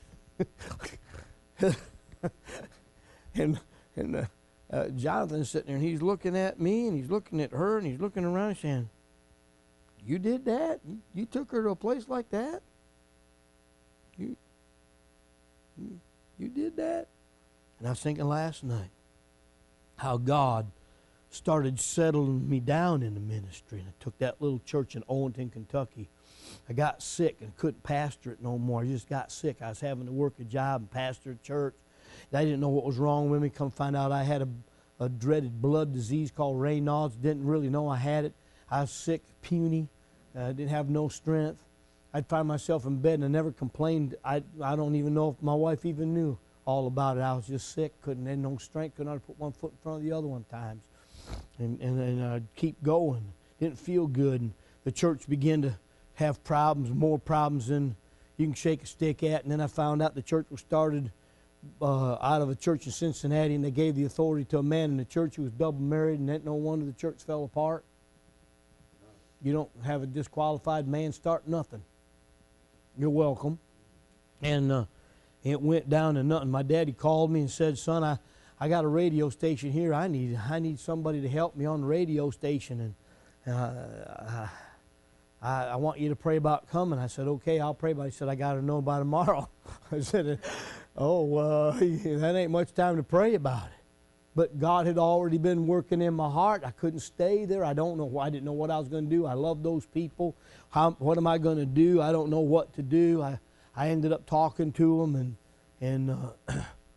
and and uh, uh, Jonathan's sitting there, and he's looking at me, and he's looking at her, and he's looking around saying, you did that? You, you took her to a place like that? You, you, you did that? And I was thinking last night how God started settling me down in the ministry. And I took that little church in Owenton, Kentucky. I got sick and couldn't pastor it no more. I just got sick. I was having to work a job and pastor a church. And I didn't know what was wrong with me. Come find out I had a, a dreaded blood disease called Raynaud's. Didn't really know I had it. I was sick, puny. I uh, didn't have no strength. I'd find myself in bed and I never complained. I, I don't even know if my wife even knew all about it. I was just sick. Couldn't have no strength. Couldn't hardly put one foot in front of the other one times. And, and, and I'd keep going. Didn't feel good. And the church began to have problems, more problems than you can shake a stick at. And then I found out the church was started uh, out of a church in Cincinnati, and they gave the authority to a man in the church who was double married, and that no wonder the church fell apart. You don't have a disqualified man start nothing. You're welcome. And uh, it went down to nothing. My daddy called me and said, son, I, I got a radio station here. I need I need somebody to help me on the radio station. And uh, I, I want you to pray about coming. I said, okay, I'll pray about it. He said, I got to know by tomorrow. I said, oh, uh, that ain't much time to pray about it. But God had already been working in my heart. I couldn't stay there. I don't know why. I didn't know what I was going to do. I love those people. How, what am I going to do? I don't know what to do. I, I ended up talking to them, and, and uh,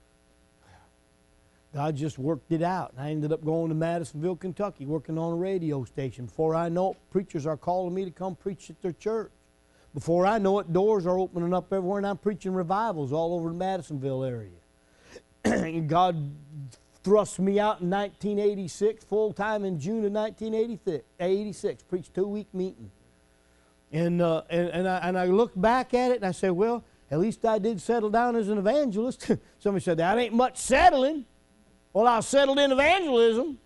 God just worked it out. And I ended up going to Madisonville, Kentucky, working on a radio station. Before I know it, preachers are calling me to come preach at their church. Before I know it, doors are opening up everywhere, and I'm preaching revivals all over the Madisonville area. And God thrust me out in nineteen eighty-six, full-time in June of nineteen eighty-six, preached two-week meeting. And, uh, and, and, I, and I look back at it, and I say, well, at least I did settle down as an evangelist. Somebody said, that ain't much settling. Well, I settled in evangelism.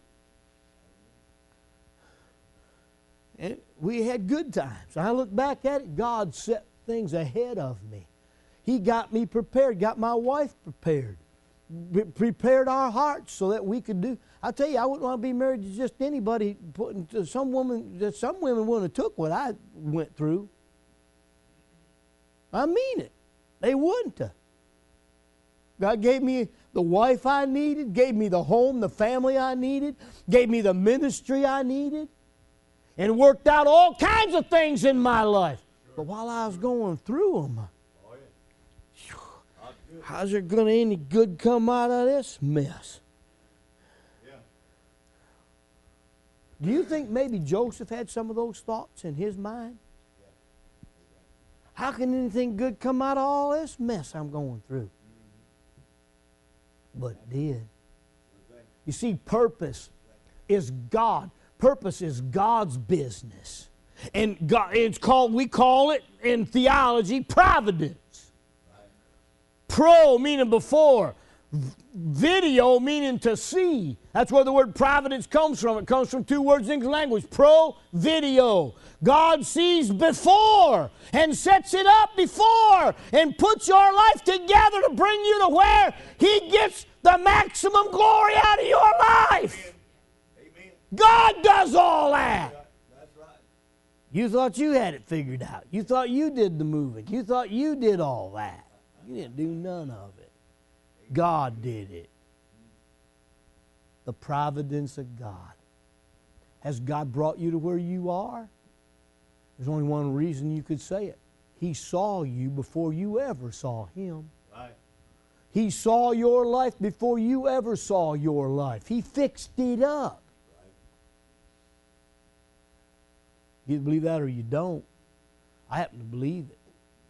And we had good times. I look back at it, God set things ahead of me. He got me prepared, got my wife prepared. Prepared our hearts so that we could do. I tell you, I wouldn't want to be married to just anybody. Putting to some woman, some women wouldn't have took what I went through. I mean it. They wouldn't have. God gave me the wife I needed, gave me the home, the family I needed, gave me the ministry I needed, and worked out all kinds of things in my life. But while I was going through them, how's there going to any good come out of this mess? Yeah. Do you think maybe Joseph had some of those thoughts in his mind? How can anything good come out of all this mess I'm going through? But it did. You see, purpose is God. Purpose is God's business. And God, it's called, we call it in theology, providence. Pro meaning before. Video meaning to see. That's where the word providence comes from. It comes from two words in English language. Pro, video. God sees before and sets it up before and puts your life together to bring you to where He gets the maximum glory out of your life. Amen. God does all that. That's right. You thought you had it figured out. You thought you did the moving. You thought you did all that. You didn't do none of it. God did it. The providence of God. Has God brought you to where you are? There's only one reason you could say it. He saw you before you ever saw Him. Right. He saw your life before you ever saw your life. He fixed it up. Right. You believe that or you don't. I happen to believe it.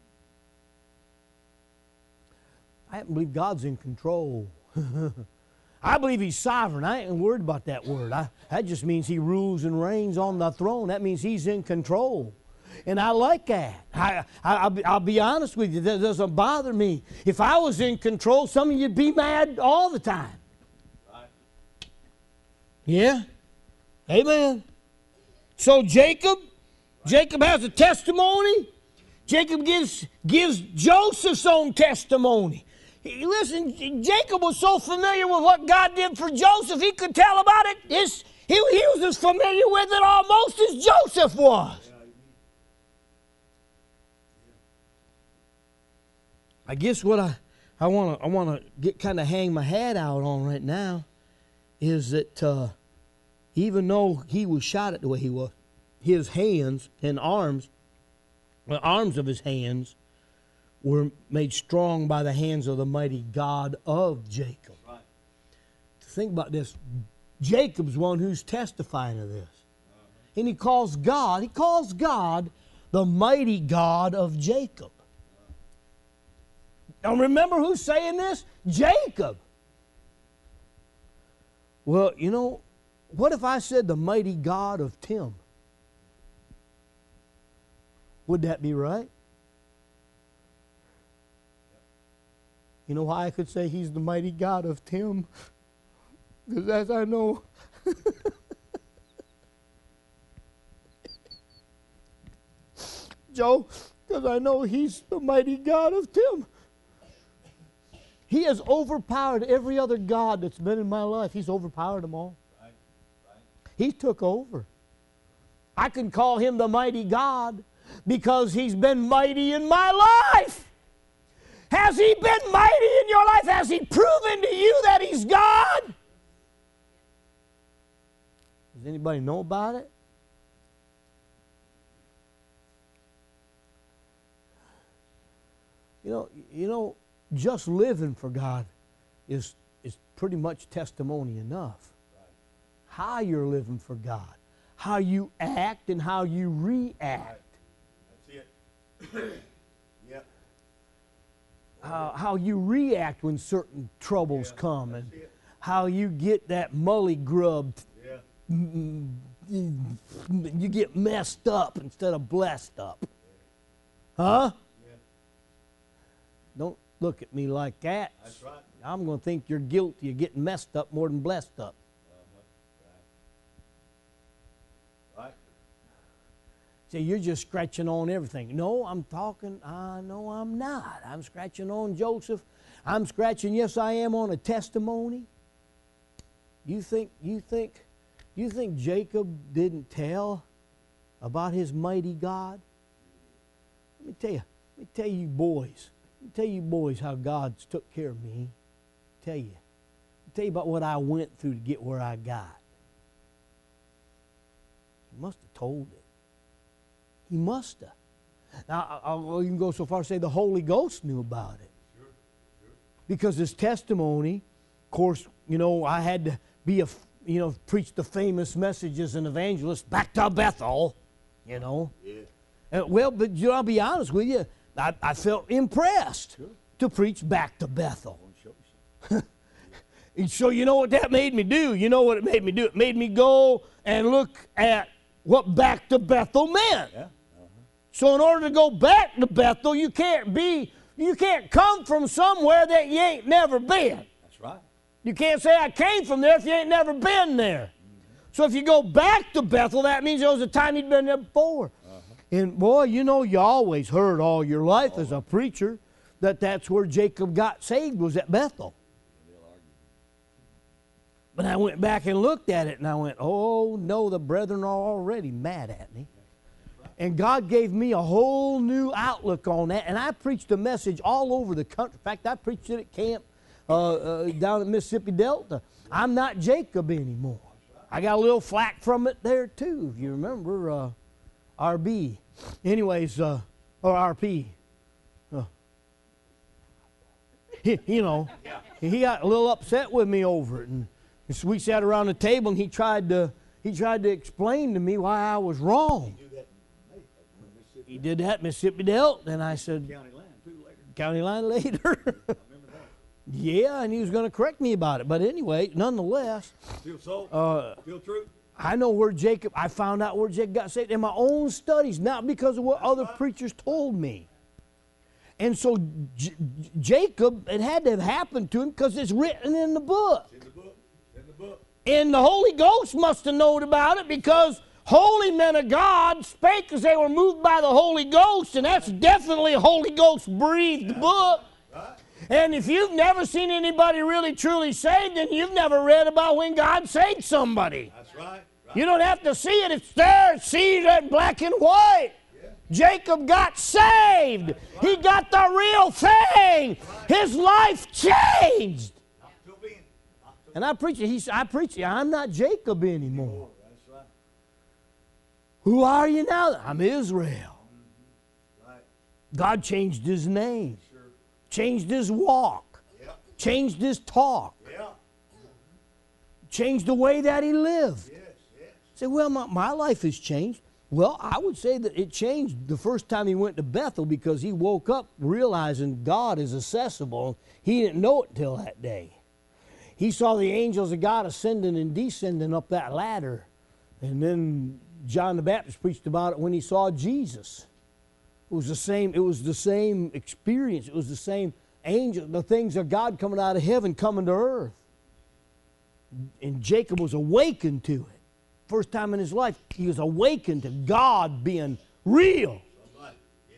I happen to believe God's in control. I believe He's sovereign. I ain't worried about that word. I, that just means He rules and reigns on the throne. That means He's in control. And I like that. I, I, I'll, be, I'll be honest with you. That doesn't bother me. If I was in control, some of you'd be mad all the time. Right. Yeah? Amen. So Jacob, Jacob has a testimony. Jacob gives, gives Joseph's own testimony. He, listen, Jacob was so familiar with what God did for Joseph, he could tell about it. His, he, he was as familiar with it almost as Joseph was. I guess what I, I want to I want to get kind of hang my head out on right now is that uh, even though he was shot at the way he was, his hands and arms, the arms of his hands were made strong by the hands of the mighty God of Jacob. Right. Think about this. Jacob's one who's testifying of this. Uh-huh. And he calls God, he calls God the mighty God of Jacob. Now remember who's saying this? Jacob. Well, you know, what if I said the mighty God of Tim? Would that be right? You know why I could say he's the mighty God of Tim? Because as I know, Joe, because I know he's the mighty God of Tim. He has overpowered every other God that's been in my life. He's overpowered them all. Right. Right. He took over. I can call him the mighty God because he's been mighty in my life. Has he been mighty in your life? Has he proven to you that he's God? Does anybody know about it? You know, you know, just living for God is, is pretty much testimony enough. Right. How you're living for God, how you act and how you react. Right. That's it. Yep. Uh, how you react when certain troubles Yeah, come, that's and it. how you get that mully grub. Yeah. You get messed up instead of blessed up. Huh? Yeah. Don't look at me like that. That's right. I'm going to think you're guilty of getting messed up more than blessed up. Uh-huh. Right. Right. Say, you're just scratching on everything. No, I'm talking, I know I'm not. I'm scratching on Joseph. I'm scratching, yes, I am, on a testimony. You think, you think, you think Jacob didn't tell about his mighty God? Let me tell you, let me tell you boys, let me tell you boys how God's took care of me. Tell you. I'll tell you about what I went through to get where I got. He must have told it. He must have. Now, I'll even go so far as to say the Holy Ghost knew about it. Sure. Sure. Because his testimony, of course, you know, I had to be a, you know, preach the famous message as an evangelist back to Bethel, you know. Yeah. Uh, well, but you know, I'll be honest with you. I, I felt impressed Sure. to preach back to Bethel. I want to show you something. And so you know what that made me do? You know what it made me do? It made me go and look at what back to Bethel meant. Yeah. So in order to go back to Bethel, you can't be, you can't come from somewhere that you ain't never been. That's right. You can't say I came from there if you ain't never been there. Mm-hmm. So if you go back to Bethel, that means there was a time you'd been there before. Uh-huh. And boy, you know, you always heard all your life oh, as a preacher that that's where Jacob got saved, was at Bethel. But I went back and looked at it and I went, oh no, the brethren are already mad at me. And God gave me a whole new outlook on that. And I preached a message all over the country. In fact, I preached it at camp uh, uh, down at Mississippi Delta. I'm not Jacob anymore. I got a little flack from it there too, if you remember, uh, R B. Anyways, uh, or R P. Uh, he, you know, he got a little upset with me over it. And so we sat around the table and he tried to, he tried to explain to me why I was wrong. He did that in Mississippi Delta, and I said, County line, too, later. County line later. I remember that. Yeah, and he was going to correct me about it. But anyway, nonetheless, Still so. uh, Still true. I know where Jacob, I found out where Jacob got saved in my own studies, not because of what other preachers told me. And so J- Jacob, it had to have happened to him because it's written in the book. It's in the book. It's in the book. And the Holy Ghost must have known about it because holy men of God spake as they were moved by the Holy Ghost, and that's definitely a Holy Ghost breathed book. Right. And if you've never seen anybody really truly saved, then you've never read about when God saved somebody. That's right. Right. You don't have to see it. It's there. See that black and white. Yeah. Jacob got saved. Right. He got the real thing. Right. His life changed. Not till then. Not till And I preach it. He said, I preach it. I'm not Jacob anymore. then. That's right. Who are you now? I'm Israel. Mm-hmm. Right. God changed his name, Sure. changed his walk, Yeah. changed his talk, Yeah. changed the way that he lived. Yes. Yes. Say, well, my, my life has changed. Well, I would say that it changed the first time he went to Bethel because he woke up realizing God is accessible. He didn't know it till that day. He saw the angels of God ascending and descending up that ladder. And then John the Baptist preached about it when he saw Jesus. It was the same, it was the same experience. It was the same angel, the things of God coming out of heaven coming to earth. And Jacob was awakened to it. First time in his life, he was awakened to God being real. Somebody.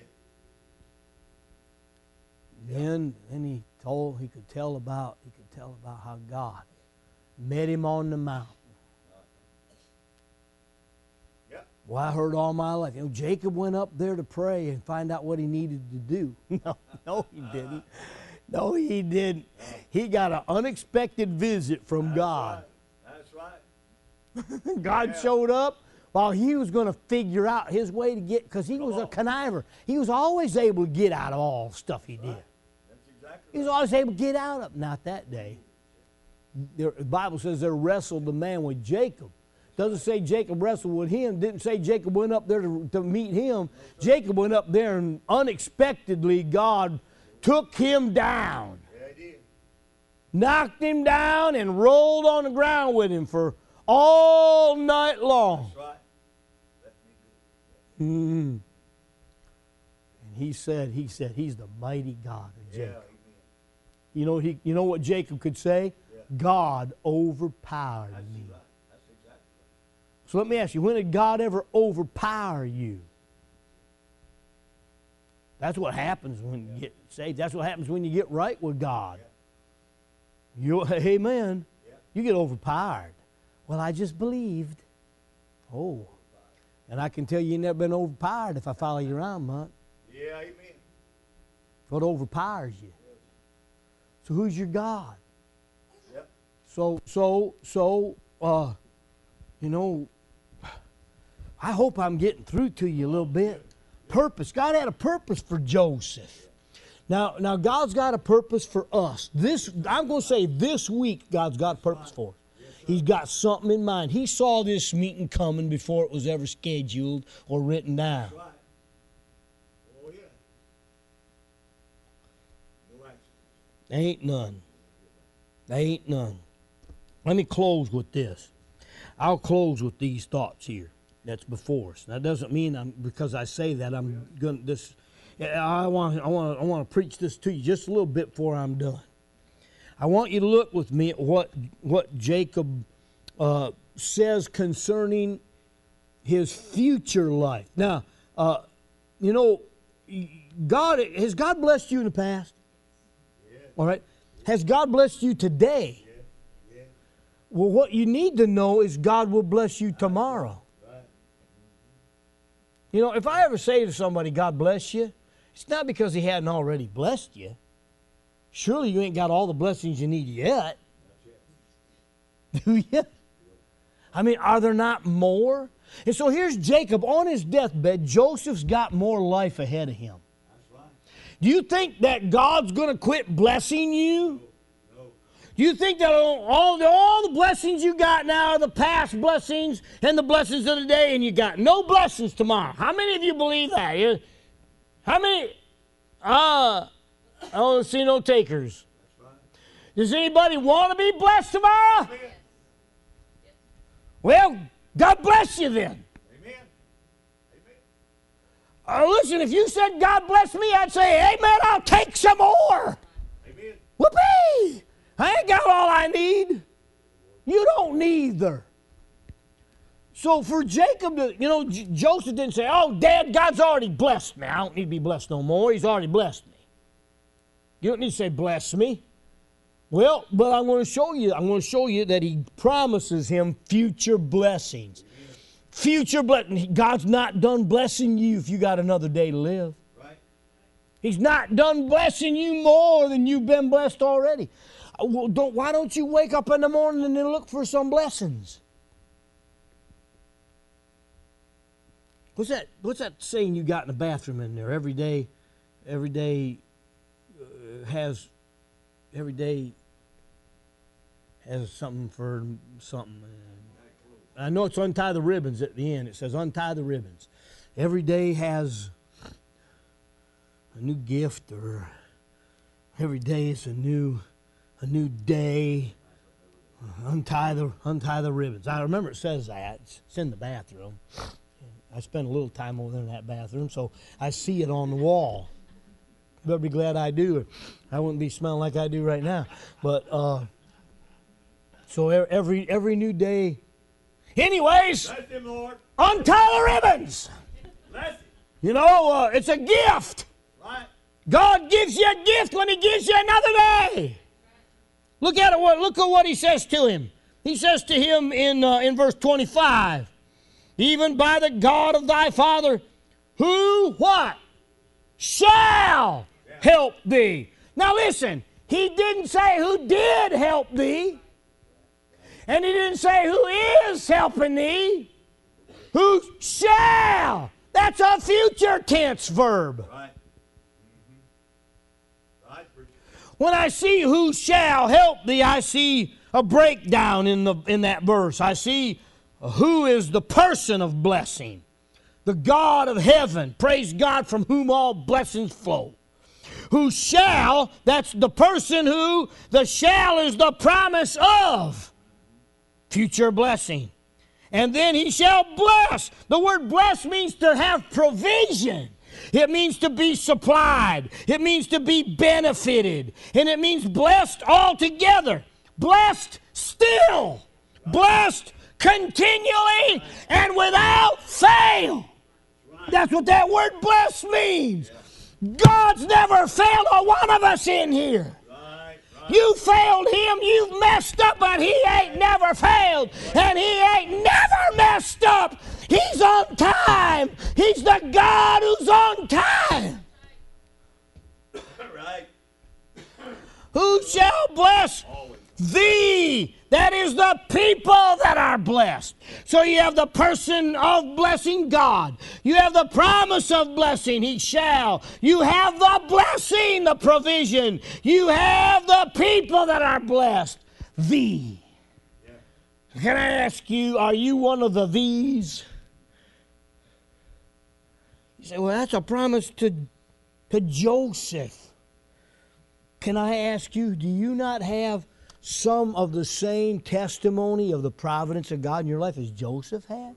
Yeah. Then, then he told, he could tell about, he could tell about how God met him on the mountain. Yep. Well, I heard all my life. You know, Jacob went up there to pray and find out what he needed to do. No, no, he didn't. No, he didn't. He got an unexpected visit from That's God. Right. That's right. God Yeah. showed up while he was going to figure out his way to get, because he was a conniver. He was always able to get out of all stuff he did. That's exactly He was right. always able to get out of, not that day. The Bible says there wrestled the man with Jacob. Doesn't say Jacob wrestled with him. Didn't say Jacob went up there to, to meet him. Jacob went up there and unexpectedly God took him down. Yeah, he did. Knocked him down and rolled on the ground with him for all night long. That's right. Let me Mm. And he said, he said, he's the mighty God of do it. Yeah, Jacob. amen. You know, he, you know what Jacob could say? Yeah. God overpowered That's me. right. That's exactly right. So let me ask you, when did God ever overpower you? That's what happens when you get saved. That's what happens when you get right with God. You, amen. Yeah. You get overpowered. Well, I just believed. Oh. And I can tell you, you've never been overpowered if I follow you around much. Yeah, amen. What overpowers you? So who's your God? Yep. So, so, so, uh, you know, I hope I'm getting through to you a little bit. Purpose. God had a purpose for Joseph. Now, now God's got a purpose for us. This, I'm going to say this week, God's got a purpose for us. He's got something in mind. He saw this meeting coming before it was ever scheduled or written down. Right. Ain't none. Ain't none. Let me close with this. I'll close with these thoughts here that's before us. That doesn't mean I'm, because I say that I'm going to this. I want I want I want to preach this to you just a little bit before I'm done. I want you to look with me at what what Jacob uh, says concerning his future life. Now, uh, you know, God has God blessed you in the past? Yeah. All right. Has God blessed you today? Yeah. Yeah. Well, what you need to know is God will bless you tomorrow. Right. You know, if I ever say to somebody, God bless you, it's not because he hadn't already blessed you. Surely you ain't got all the blessings you need yet. Do you? I mean, are there not more? And so here's Jacob on his deathbed. Joseph's got more life ahead of him. That's right. Do you think that God's going to quit blessing you? No. Do you think that all, all, the, all the blessings you got now are the past blessings and the blessings of the day, and you got no blessings tomorrow? How many of you believe that? You, how many? Uh, I don't see no takers. That's right. Does anybody want to be blessed tomorrow? Amen. Well, God bless you then. Amen. Amen. Uh, listen, if you said God bless me, I'd say, amen, I'll take some more. Amen. Whoopee! I ain't got all I need. You don't neither. So for Jacob to, you know, J- Joseph didn't say, oh, Dad, God's already blessed me. I don't need to be blessed no more. He's already blessed me. You don't need to say, bless me. Well, but I'm going to show you, I'm going to show you that he promises him future blessings. Future blessings. God's not done blessing you if you got another day to live. Right. He's not done blessing you more than you've been blessed already. Uh, well, don't, why don't you wake up in the morning and then look for some blessings? What's that? What's that saying you got in the bathroom in there? Every day, every day uh, has, every day has something for something. I know it's untie the ribbons at the end. It says untie the ribbons. Every day has a new gift, or every day is a new, a new day. Untie the untie the ribbons. I remember it says that. It's, it's in the bathroom. I spend a little time over there in that bathroom, so I see it on the wall. You better be glad I do. I wouldn't be smelling like I do right now. But uh, so every every new day. Anyways, Bless him, Lord. untie the ribbons. Bless him. You know, uh, it's a gift. Right. God gives you a gift when he gives you another day. Look at it. Look at what he says to him. He says to him in uh, in verse twenty-five, even by the God of thy father, who what? Shall help thee. Now listen, he didn't say who did help thee. And he didn't say who is helping thee. Who shall. That's a future tense verb. Right. Mm-hmm. Right. When I see who shall help thee, I see a breakdown in the in that verse. I see who is the person of blessing. The God of heaven. Praise God, from whom all blessings flow. Who shall, that's the person who, the shall is the promise of future blessing. And then he shall bless. The word bless means to have provision. It means to be supplied. It means to be benefited. And it means blessed altogether. Blessed still. Blessed continually and without fail. That's what that word blessed means. God's never failed a one of us in here. Right. Right. You failed him, you've messed up, but he ain't never failed. And he ain't never messed up. He's on time. He's the God who's on time. Right. Who shall bless Always. thee? That is the people that are blessed. So you have the person of blessing, God. You have the promise of blessing, he shall. You have the blessing, the provision. You have the people that are blessed, thee. Yeah. Can I ask you, are you one of the these? You say, well, that's a promise to, to Joseph. Can I ask you, do you not have some of the same testimony of the providence of God in your life as Joseph had?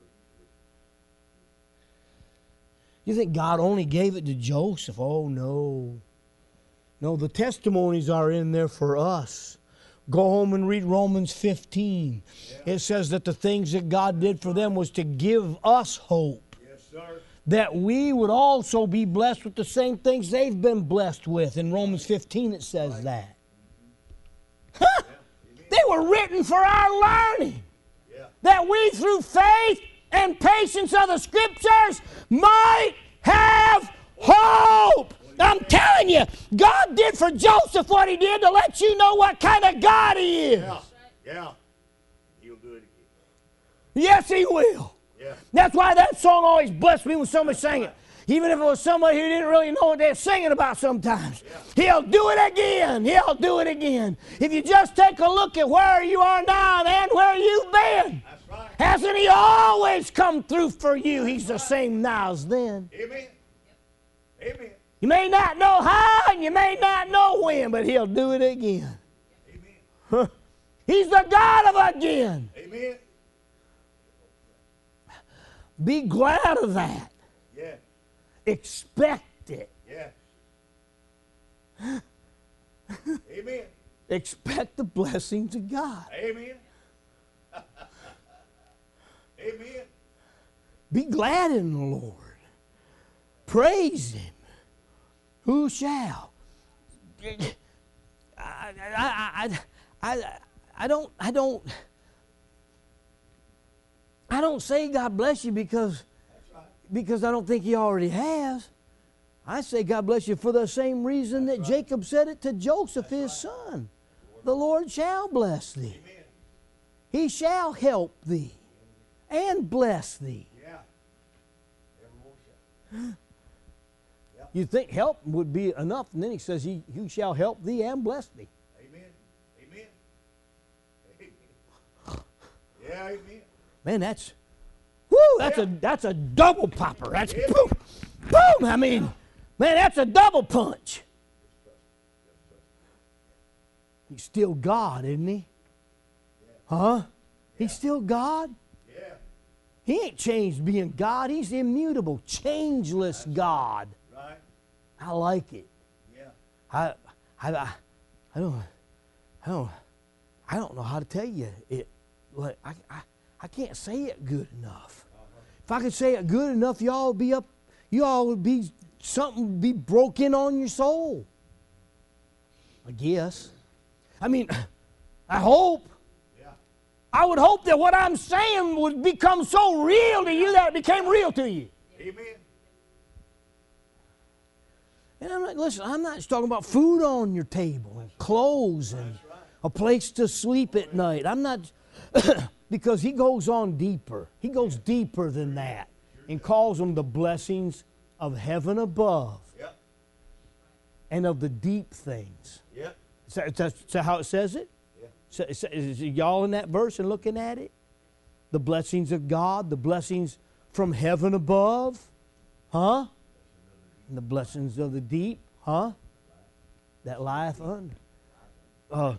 You think God only gave it to Joseph? Oh, no. No, the testimonies are in there for us. Go home and read Romans fifteen. Yeah. It says that the things that God did for them was to give us hope. Yes, sir. That we would also be blessed with the same things they've been blessed with. In Romans fifteen it says right. that. Huh? Yeah. They were written for our learning. Yeah. That we through faith and patience of the Scriptures might have hope. I'm telling you, God did for Joseph what he did to let you know what kind of God he is. Yeah, yeah. He'll do it again. Yes, he will. Yeah. That's why that song always blessed me when somebody sang it. Even if it was somebody who didn't really know what they're singing about sometimes. Yeah. He'll do it again. He'll do it again. If you just take a look at where you are now and where you've been. That's right. Hasn't he always come through for you? He's the same now as then. Amen. Amen. You may not know how and you may not know when, but he'll do it again. Amen. He's the God of again. Amen. Be glad of that. Yeah. Expect it. Yeah. Amen. Expect the blessings of God. Amen. Amen. Be glad in the Lord. Praise him. Who shall? I, I, I, I, I don't, I don't, I don't say God bless you because, right. because I don't think he already has. I say God bless you for the same reason That's that right. Jacob said it to Joseph, That's his right. son. The Lord shall bless thee. Amen. He shall help thee and bless thee. Yeah. You'd think help would be enough, and then he says, he, he shall help thee and bless thee. Amen. Amen. Amen. Yeah, amen. Man, that's, whoo, that's yeah. a that's a double popper. That's yeah. boom, boom. I mean, man, that's a double punch. He's still God, isn't he? Yeah. Huh? Yeah. He's still God? Yeah. He ain't changed being God. He's immutable, changeless that's God. Right. I like it. Yeah. I, I, I, I don't, I don't, I don't know how to tell you it. Like I, I, I can't say it good enough. Uh-huh. If I could say it good enough, y'all would be up. Y'all would be something would be broken on your soul. I guess. I mean, I hope. Yeah. I would hope that what I'm saying would become so real to you that it became real to you. Amen. And I'm not, listen, I'm not just talking about food on your table and clothes and right. a place to sleep at night. I'm not, because he goes on deeper. He goes deeper than that and calls them the blessings of heaven above yep. and of the deep things. Yep. Is that, is that, is that how it says it? Yeah. So, is, is y'all in that verse and looking at it? The blessings of God, the blessings from heaven above, huh? And the blessings of the deep, huh? That lieth under. Uh,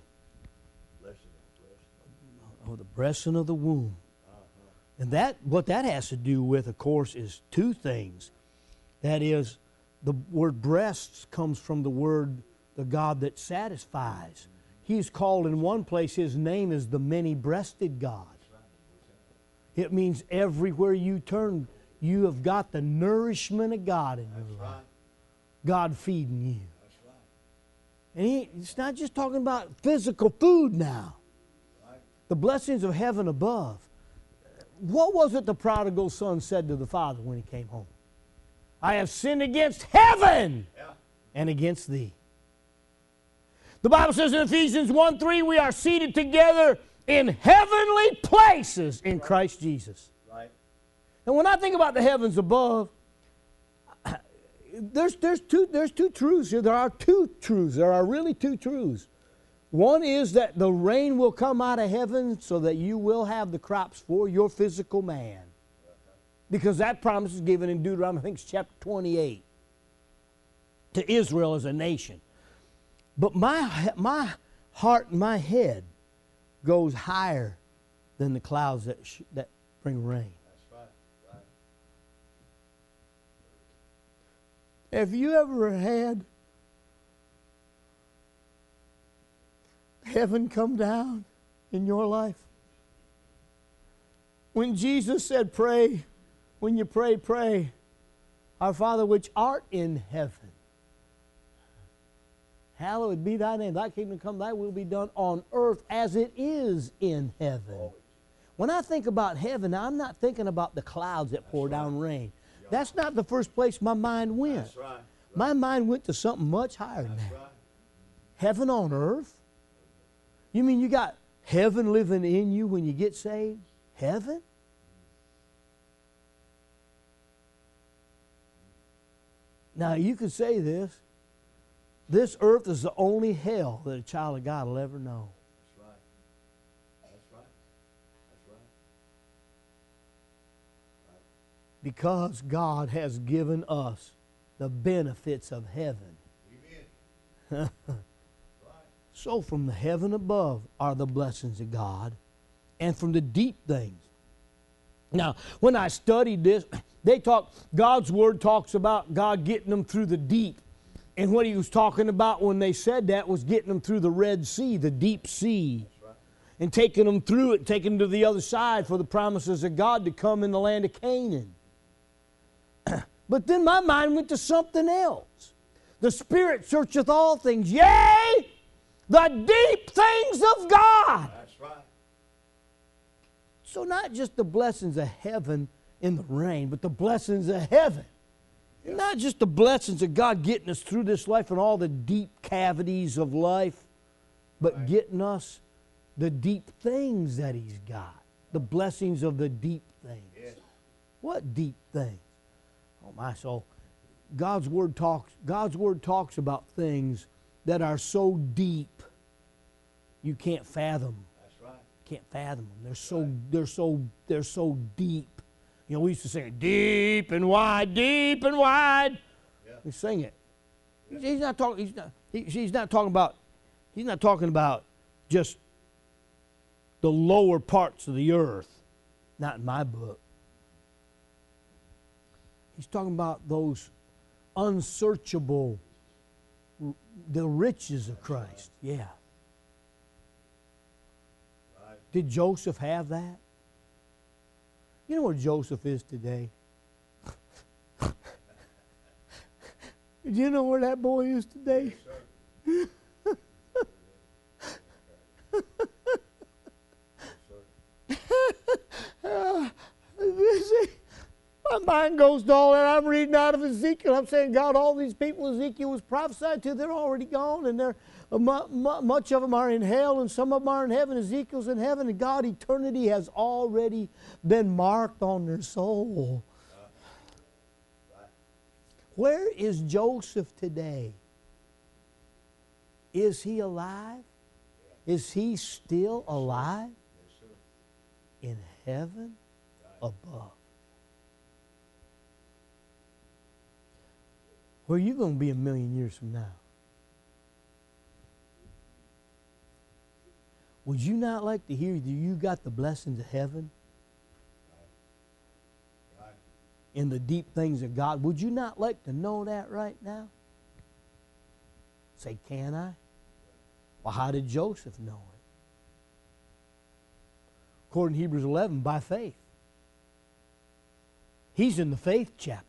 oh, the blessing of the womb. And that, what that has to do with, of course, is two things. That is, the word breasts comes from the word, the God that satisfies. He's called in one place, his name is the many-breasted God. It means everywhere you turn, you have got the nourishment of God in your life. God feeding you. And he, it's not just talking about physical food now. The blessings of heaven above. What was it the prodigal son said to the father when he came home? I have sinned against heaven yeah. and against thee. The Bible says in Ephesians one three, we are seated together in heavenly places in right. Christ Jesus. Right. And when I think about the heavens above, there's, there's, two, there's two truths here. There are two truths. There are really two truths. One is that the rain will come out of heaven so that you will have the crops for your physical man. Because that promise is given in Deuteronomy, I think it's chapter twenty-eight, to Israel as a nation. But my, my heart and my head goes higher than the clouds that, sh- that bring rain. That's right. Right. Have you ever had heaven come down in your life? When Jesus said, pray, when you pray, pray, Our Father which art in heaven, hallowed be thy name. Thy kingdom come, thy will be done on earth as it is in heaven. Always. When I think about heaven, I'm not thinking about the clouds that pour down rain. That's not the first place my mind went. That's right. My mind went to something much higher than That's that. right. Heaven on earth? You mean you got heaven living in you when you get saved? Heaven? Now you could say this. This earth is the only hell that a child of God will ever know. That's right. That's right. That's right. Because God has given us the benefits of heaven. Amen. Right. So from the heaven above are the blessings of God, and from the deep things. Now, when I studied this, they talk, God's Word talks about God getting them through the deep. And what he was talking about when they said that was getting them through the Red Sea, the deep sea. That's right. And taking them through it, taking them to the other side for the promises of God to come in the land of Canaan. But then my mind went to something else. The Spirit searcheth all things, yea, the deep things of God. That's right. So not just the blessings of heaven in the rain, but the blessings of heaven. Yeah. Not just the blessings of God getting us through this life and all the deep cavities of life, but Right. getting us the deep things that he's got. The blessings of the deep things. Yes. What deep things? Oh my soul. God's word talks, God's word talks about things that are so deep you can't fathom. That's right. Can't fathom them. They're so they're so they're so deep. You know, we used to sing it, deep and wide, deep and wide. Yeah. We sing it. He's, he's not talking. He's not. He, he's not talking about. He's not talking about just the lower parts of the earth. Not in my book. He's talking about those unsearchable, the riches of Christ. Yeah. Right. Did Joseph have that? You know where Joseph is today? Do you know where that boy is today? Yes, sir. Yes, sir. My mind goes to all that. I'm reading out of Ezekiel. I'm saying, God, all these people Ezekiel was prophesied to, they're already gone, and they're uh, mu- mu- much of them are in hell, and some of them are in heaven. Ezekiel's in heaven, and God, eternity has already been marked on their soul. Right. Where is Joseph today? Is he alive? Is he still alive? Yes, sir. In heaven above. Where are you going to be a million years from now? Would you not like to hear that you got the blessings of heaven Right. in the deep things of God? Would you not like to know that right now? Say, can I? Well, how did Joseph know it? According to Hebrews eleven, by faith. He's in the faith chapter.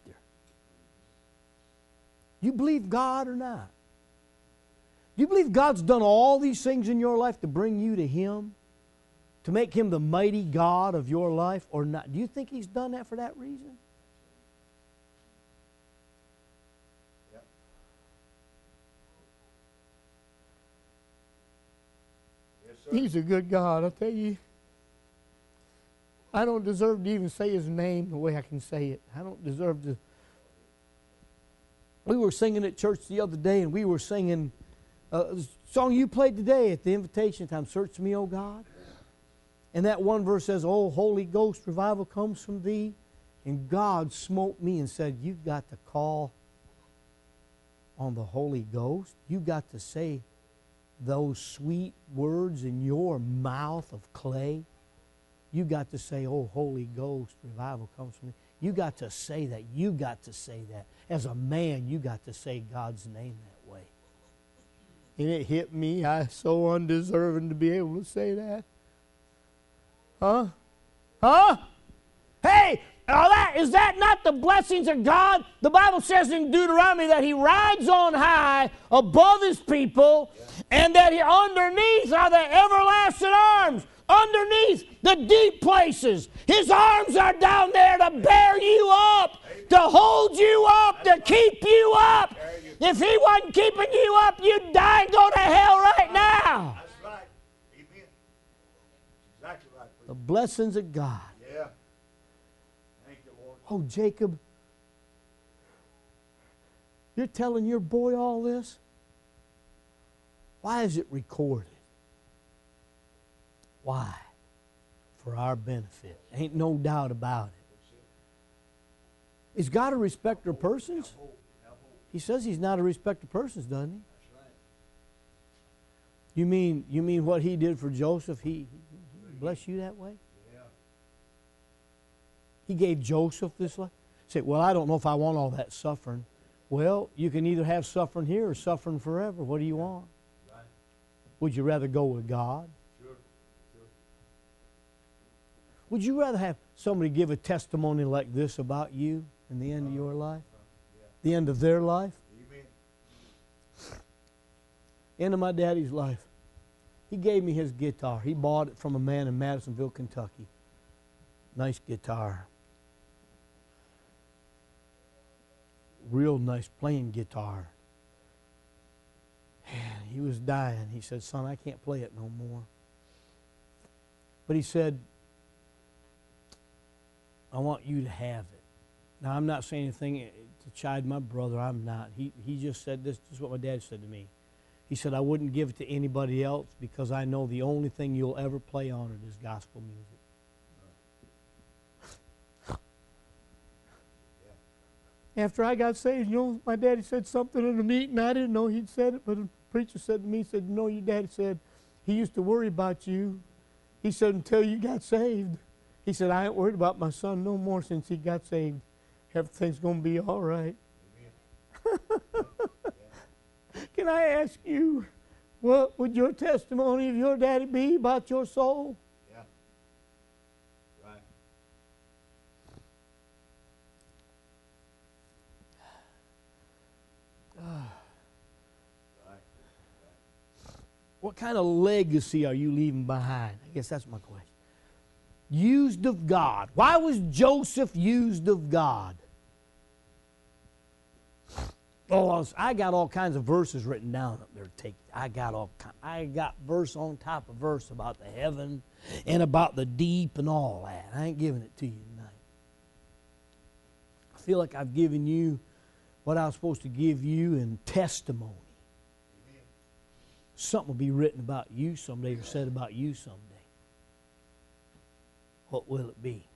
You believe God or not? Do you believe God's done all these things in your life to bring you to Him? To make Him the mighty God of your life or not? Do you think He's done that for that reason? Yep. Yes, sir. He's a good God, I tell you. I don't deserve to even say His name the way I can say it. I don't deserve to. We were singing at church the other day, and we were singing a song you played today at the invitation time, Search Me, O God. And that one verse says, Oh, Holy Ghost, revival comes from Thee. And God smote me and said, You've got to call on the Holy Ghost. You've got to say those sweet words in your mouth of clay, you got to say, oh, Holy Ghost, revival comes from me. You got to say that. You got to say that. As a man, you got to say God's name that way. And it hit me. I'm so undeserving to be able to say that. Huh? Huh? Hey, are that, is that not the blessings of God? The Bible says in Deuteronomy that He rides on high above His people, and that he, underneath are the everlasting arms. Underneath the deep places. His arms are down there to bear you up, to hold you up, to keep you up. If He wasn't keeping you up, you'd die and go to hell right now. That's right. Amen. Exactly right. The blessings of God. Yeah. Thank you, Lord. Oh, Jacob, you're telling your boy all this? Why is it recorded? Why? For our benefit. Ain't no doubt about it. Is God a respecter of persons? He says He's not a respecter of persons, doesn't He? That's right. You mean you mean what He did for Joseph, He, he, he bless you that way? Yeah. He gave Joseph this life. Say, well, I don't know if I want all that suffering. Well, you can either have suffering here or suffering forever. What do you want? Right. Would you rather go with God? Sure. Sure. Would you rather have somebody give a testimony like this about you in the end of your life? Yeah. The end of their life? Amen. End of my daddy's life. He gave me his guitar. He bought it from a man in Madisonville, Kentucky. Nice guitar. Real nice playing guitar. And he was dying. He said, son, I can't play it no more. But he said, I want you to have it. Now, I'm not saying anything to chide my brother. I'm not. He, he just said this. This is what my dad said to me. He said, I wouldn't give it to anybody else because I know the only thing you'll ever play on it is gospel music. After I got saved, you know, my daddy said something in the meeting. I didn't know he'd said it, but the preacher said to me, he said, you know, your daddy said he used to worry about you. He said, until you got saved. He said, I ain't worried about my son no more since he got saved. Everything's going to be all right. Can I ask you, what would your testimony of your daddy be about your soul? Yeah. Right. Right. What kind of legacy are you leaving behind? I guess that's my question. Used of God. Why was Joseph used of God? Oh, I got all kinds of verses written down up there. Take, I got all, I got verse on top of verse about the heaven and about the deep and all that. I ain't giving it to you tonight. I feel like I've given you what I was supposed to give you in testimony. Amen. Something will be written about you someday or said about you someday. What will it be?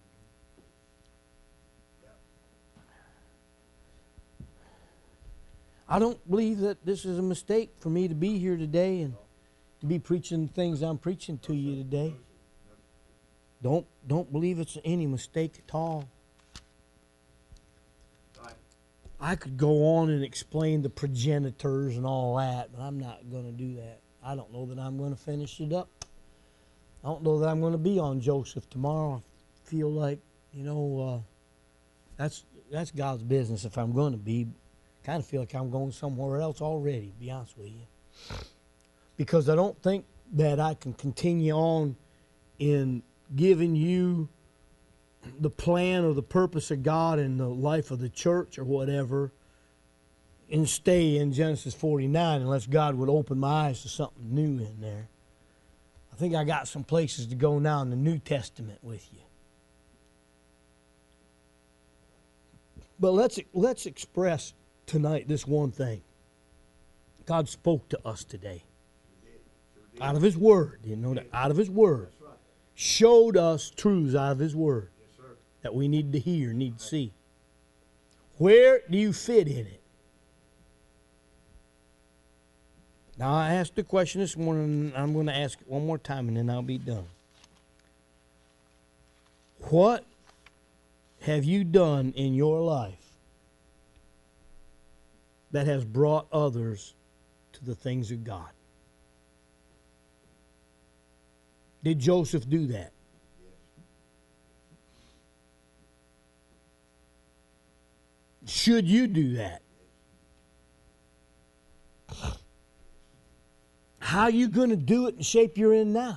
I don't believe that this is a mistake for me to be here today and to be preaching things I'm preaching to you today. Don't don't believe it's any mistake at all. Right. I could go on and explain the progenitors and all that, but I'm not going to do that. I don't know that I'm going to finish it up. I don't know that I'm going to be on Joseph tomorrow. I feel like, you know, uh, that's that's God's business if I'm going to be. Kind of feel like I'm going somewhere else already, to be honest with you. Because I don't think that I can continue on in giving you the plan or the purpose of God in the life of the church or whatever and stay in Genesis forty-nine unless God would open my eyes to something new in there. I think I got some places to go now in the New Testament with you. But let's let's express tonight this one thing. God spoke to us today. Sure did. Sure did. Out of His Word. You know that? Out of His Word. That's right. Showed us truths out of His Word Yes, sir. that we need to hear, need to see. Where do you fit in it? Now, I asked the question this morning, and I'm going to ask it one more time, and then I'll be done. What have you done in your life that has brought others to the things of God? Did Joseph do that? Should you do that? How are you going to do it in the shape you're in now?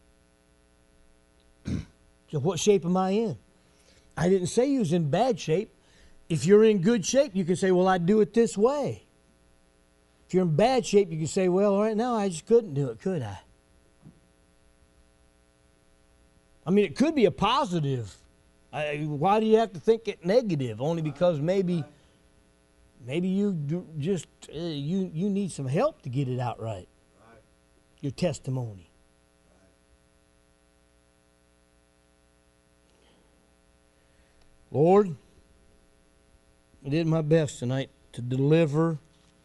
So what shape am I in? I didn't say you was in bad shape. If you're in good shape, you can say, well, I'd do it this way. If you're in bad shape, you can say, well, right now I just couldn't do it, could I? I mean, it could be a positive. I, why do you have to think it negative? Only because maybe maybe you do just uh, you you need some help to get it out right. Right. Your testimony. Right. Lord, I did my best tonight to deliver.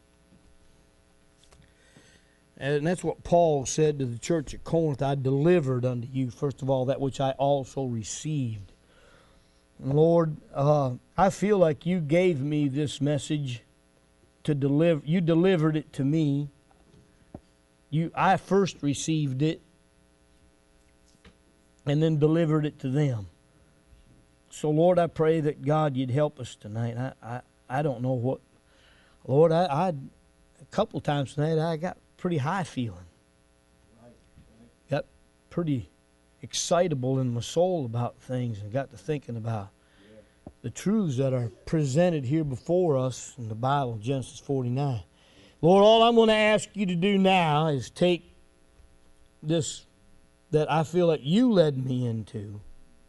And that's what Paul said to the church at Corinth. I delivered unto you, first of all, that which I also received. And Lord, uh, I feel like you gave me this message to deliver. You delivered it to me. You, I first received it and then delivered it to them. So, Lord, I pray that, God, you'd help us tonight. I, I, I don't know what. Lord, I, I a couple times tonight I got pretty high feeling. Right, right. Got pretty excitable in my soul about things and got to thinking about Yeah. the truths that are presented here before us in the Bible, Genesis forty-nine. Lord, all I'm going to ask you to do now is take this that I feel like you led me into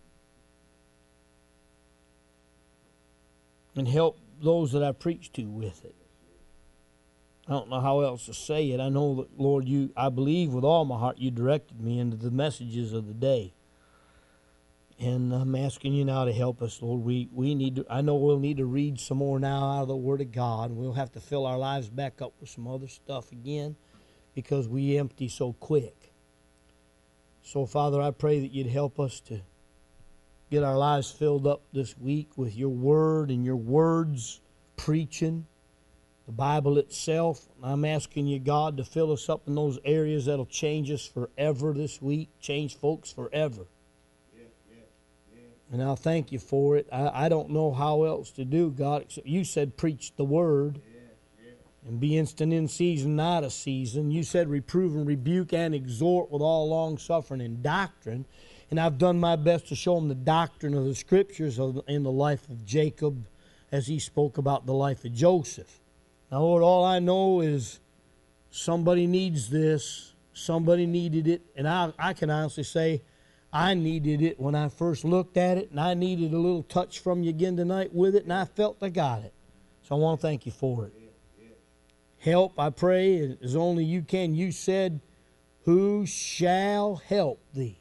and help those that I preach to with it. I don't know how else to say it. I know that, Lord, you, I believe with all my heart you directed me into the messages of the day. And I'm asking you now to help us, Lord. We, we need to, I know we'll need to read some more now out of the Word of God. We'll have to fill our lives back up with some other stuff again because we empty so quick. So, Father, I pray that you'd help us to get our lives filled up this week with your Word and your words, preaching the Bible itself. I'm asking you, God, to fill us up in those areas that'll change us forever this week, change folks forever. Yeah, yeah, yeah. And I'll thank you for it. I, I don't know how else to do, God, except you said preach the word Yeah, yeah. and be instant in season, not a season. You said reprove and rebuke and exhort with all long suffering and doctrine. And I've done my best to show them the doctrine of the Scriptures of, in the life of Jacob as he spoke about the life of Joseph. Now, Lord, all I know is somebody needs this. Somebody needed it. And I, I can honestly say I needed it when I first looked at it. And I needed a little touch from you again tonight with it. And I felt I got it. So I want to thank you for it. Help, I pray, as only you can. You said, who shall help thee?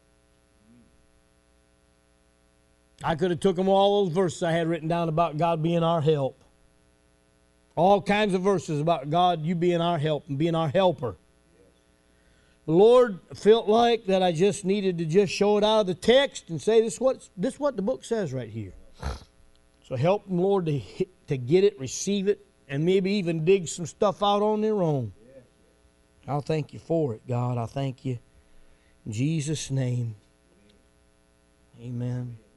I could have took them all those verses I had written down about God being our help. All kinds of verses about God, you being our help and being our helper. The Lord felt like that I just needed to just show it out of the text and say this is what, this is what the book says right here. So help them, Lord, to, to get it, receive it, and maybe even dig some stuff out on their own. I'll thank you for it, God. I thank you. In Jesus' name, amen.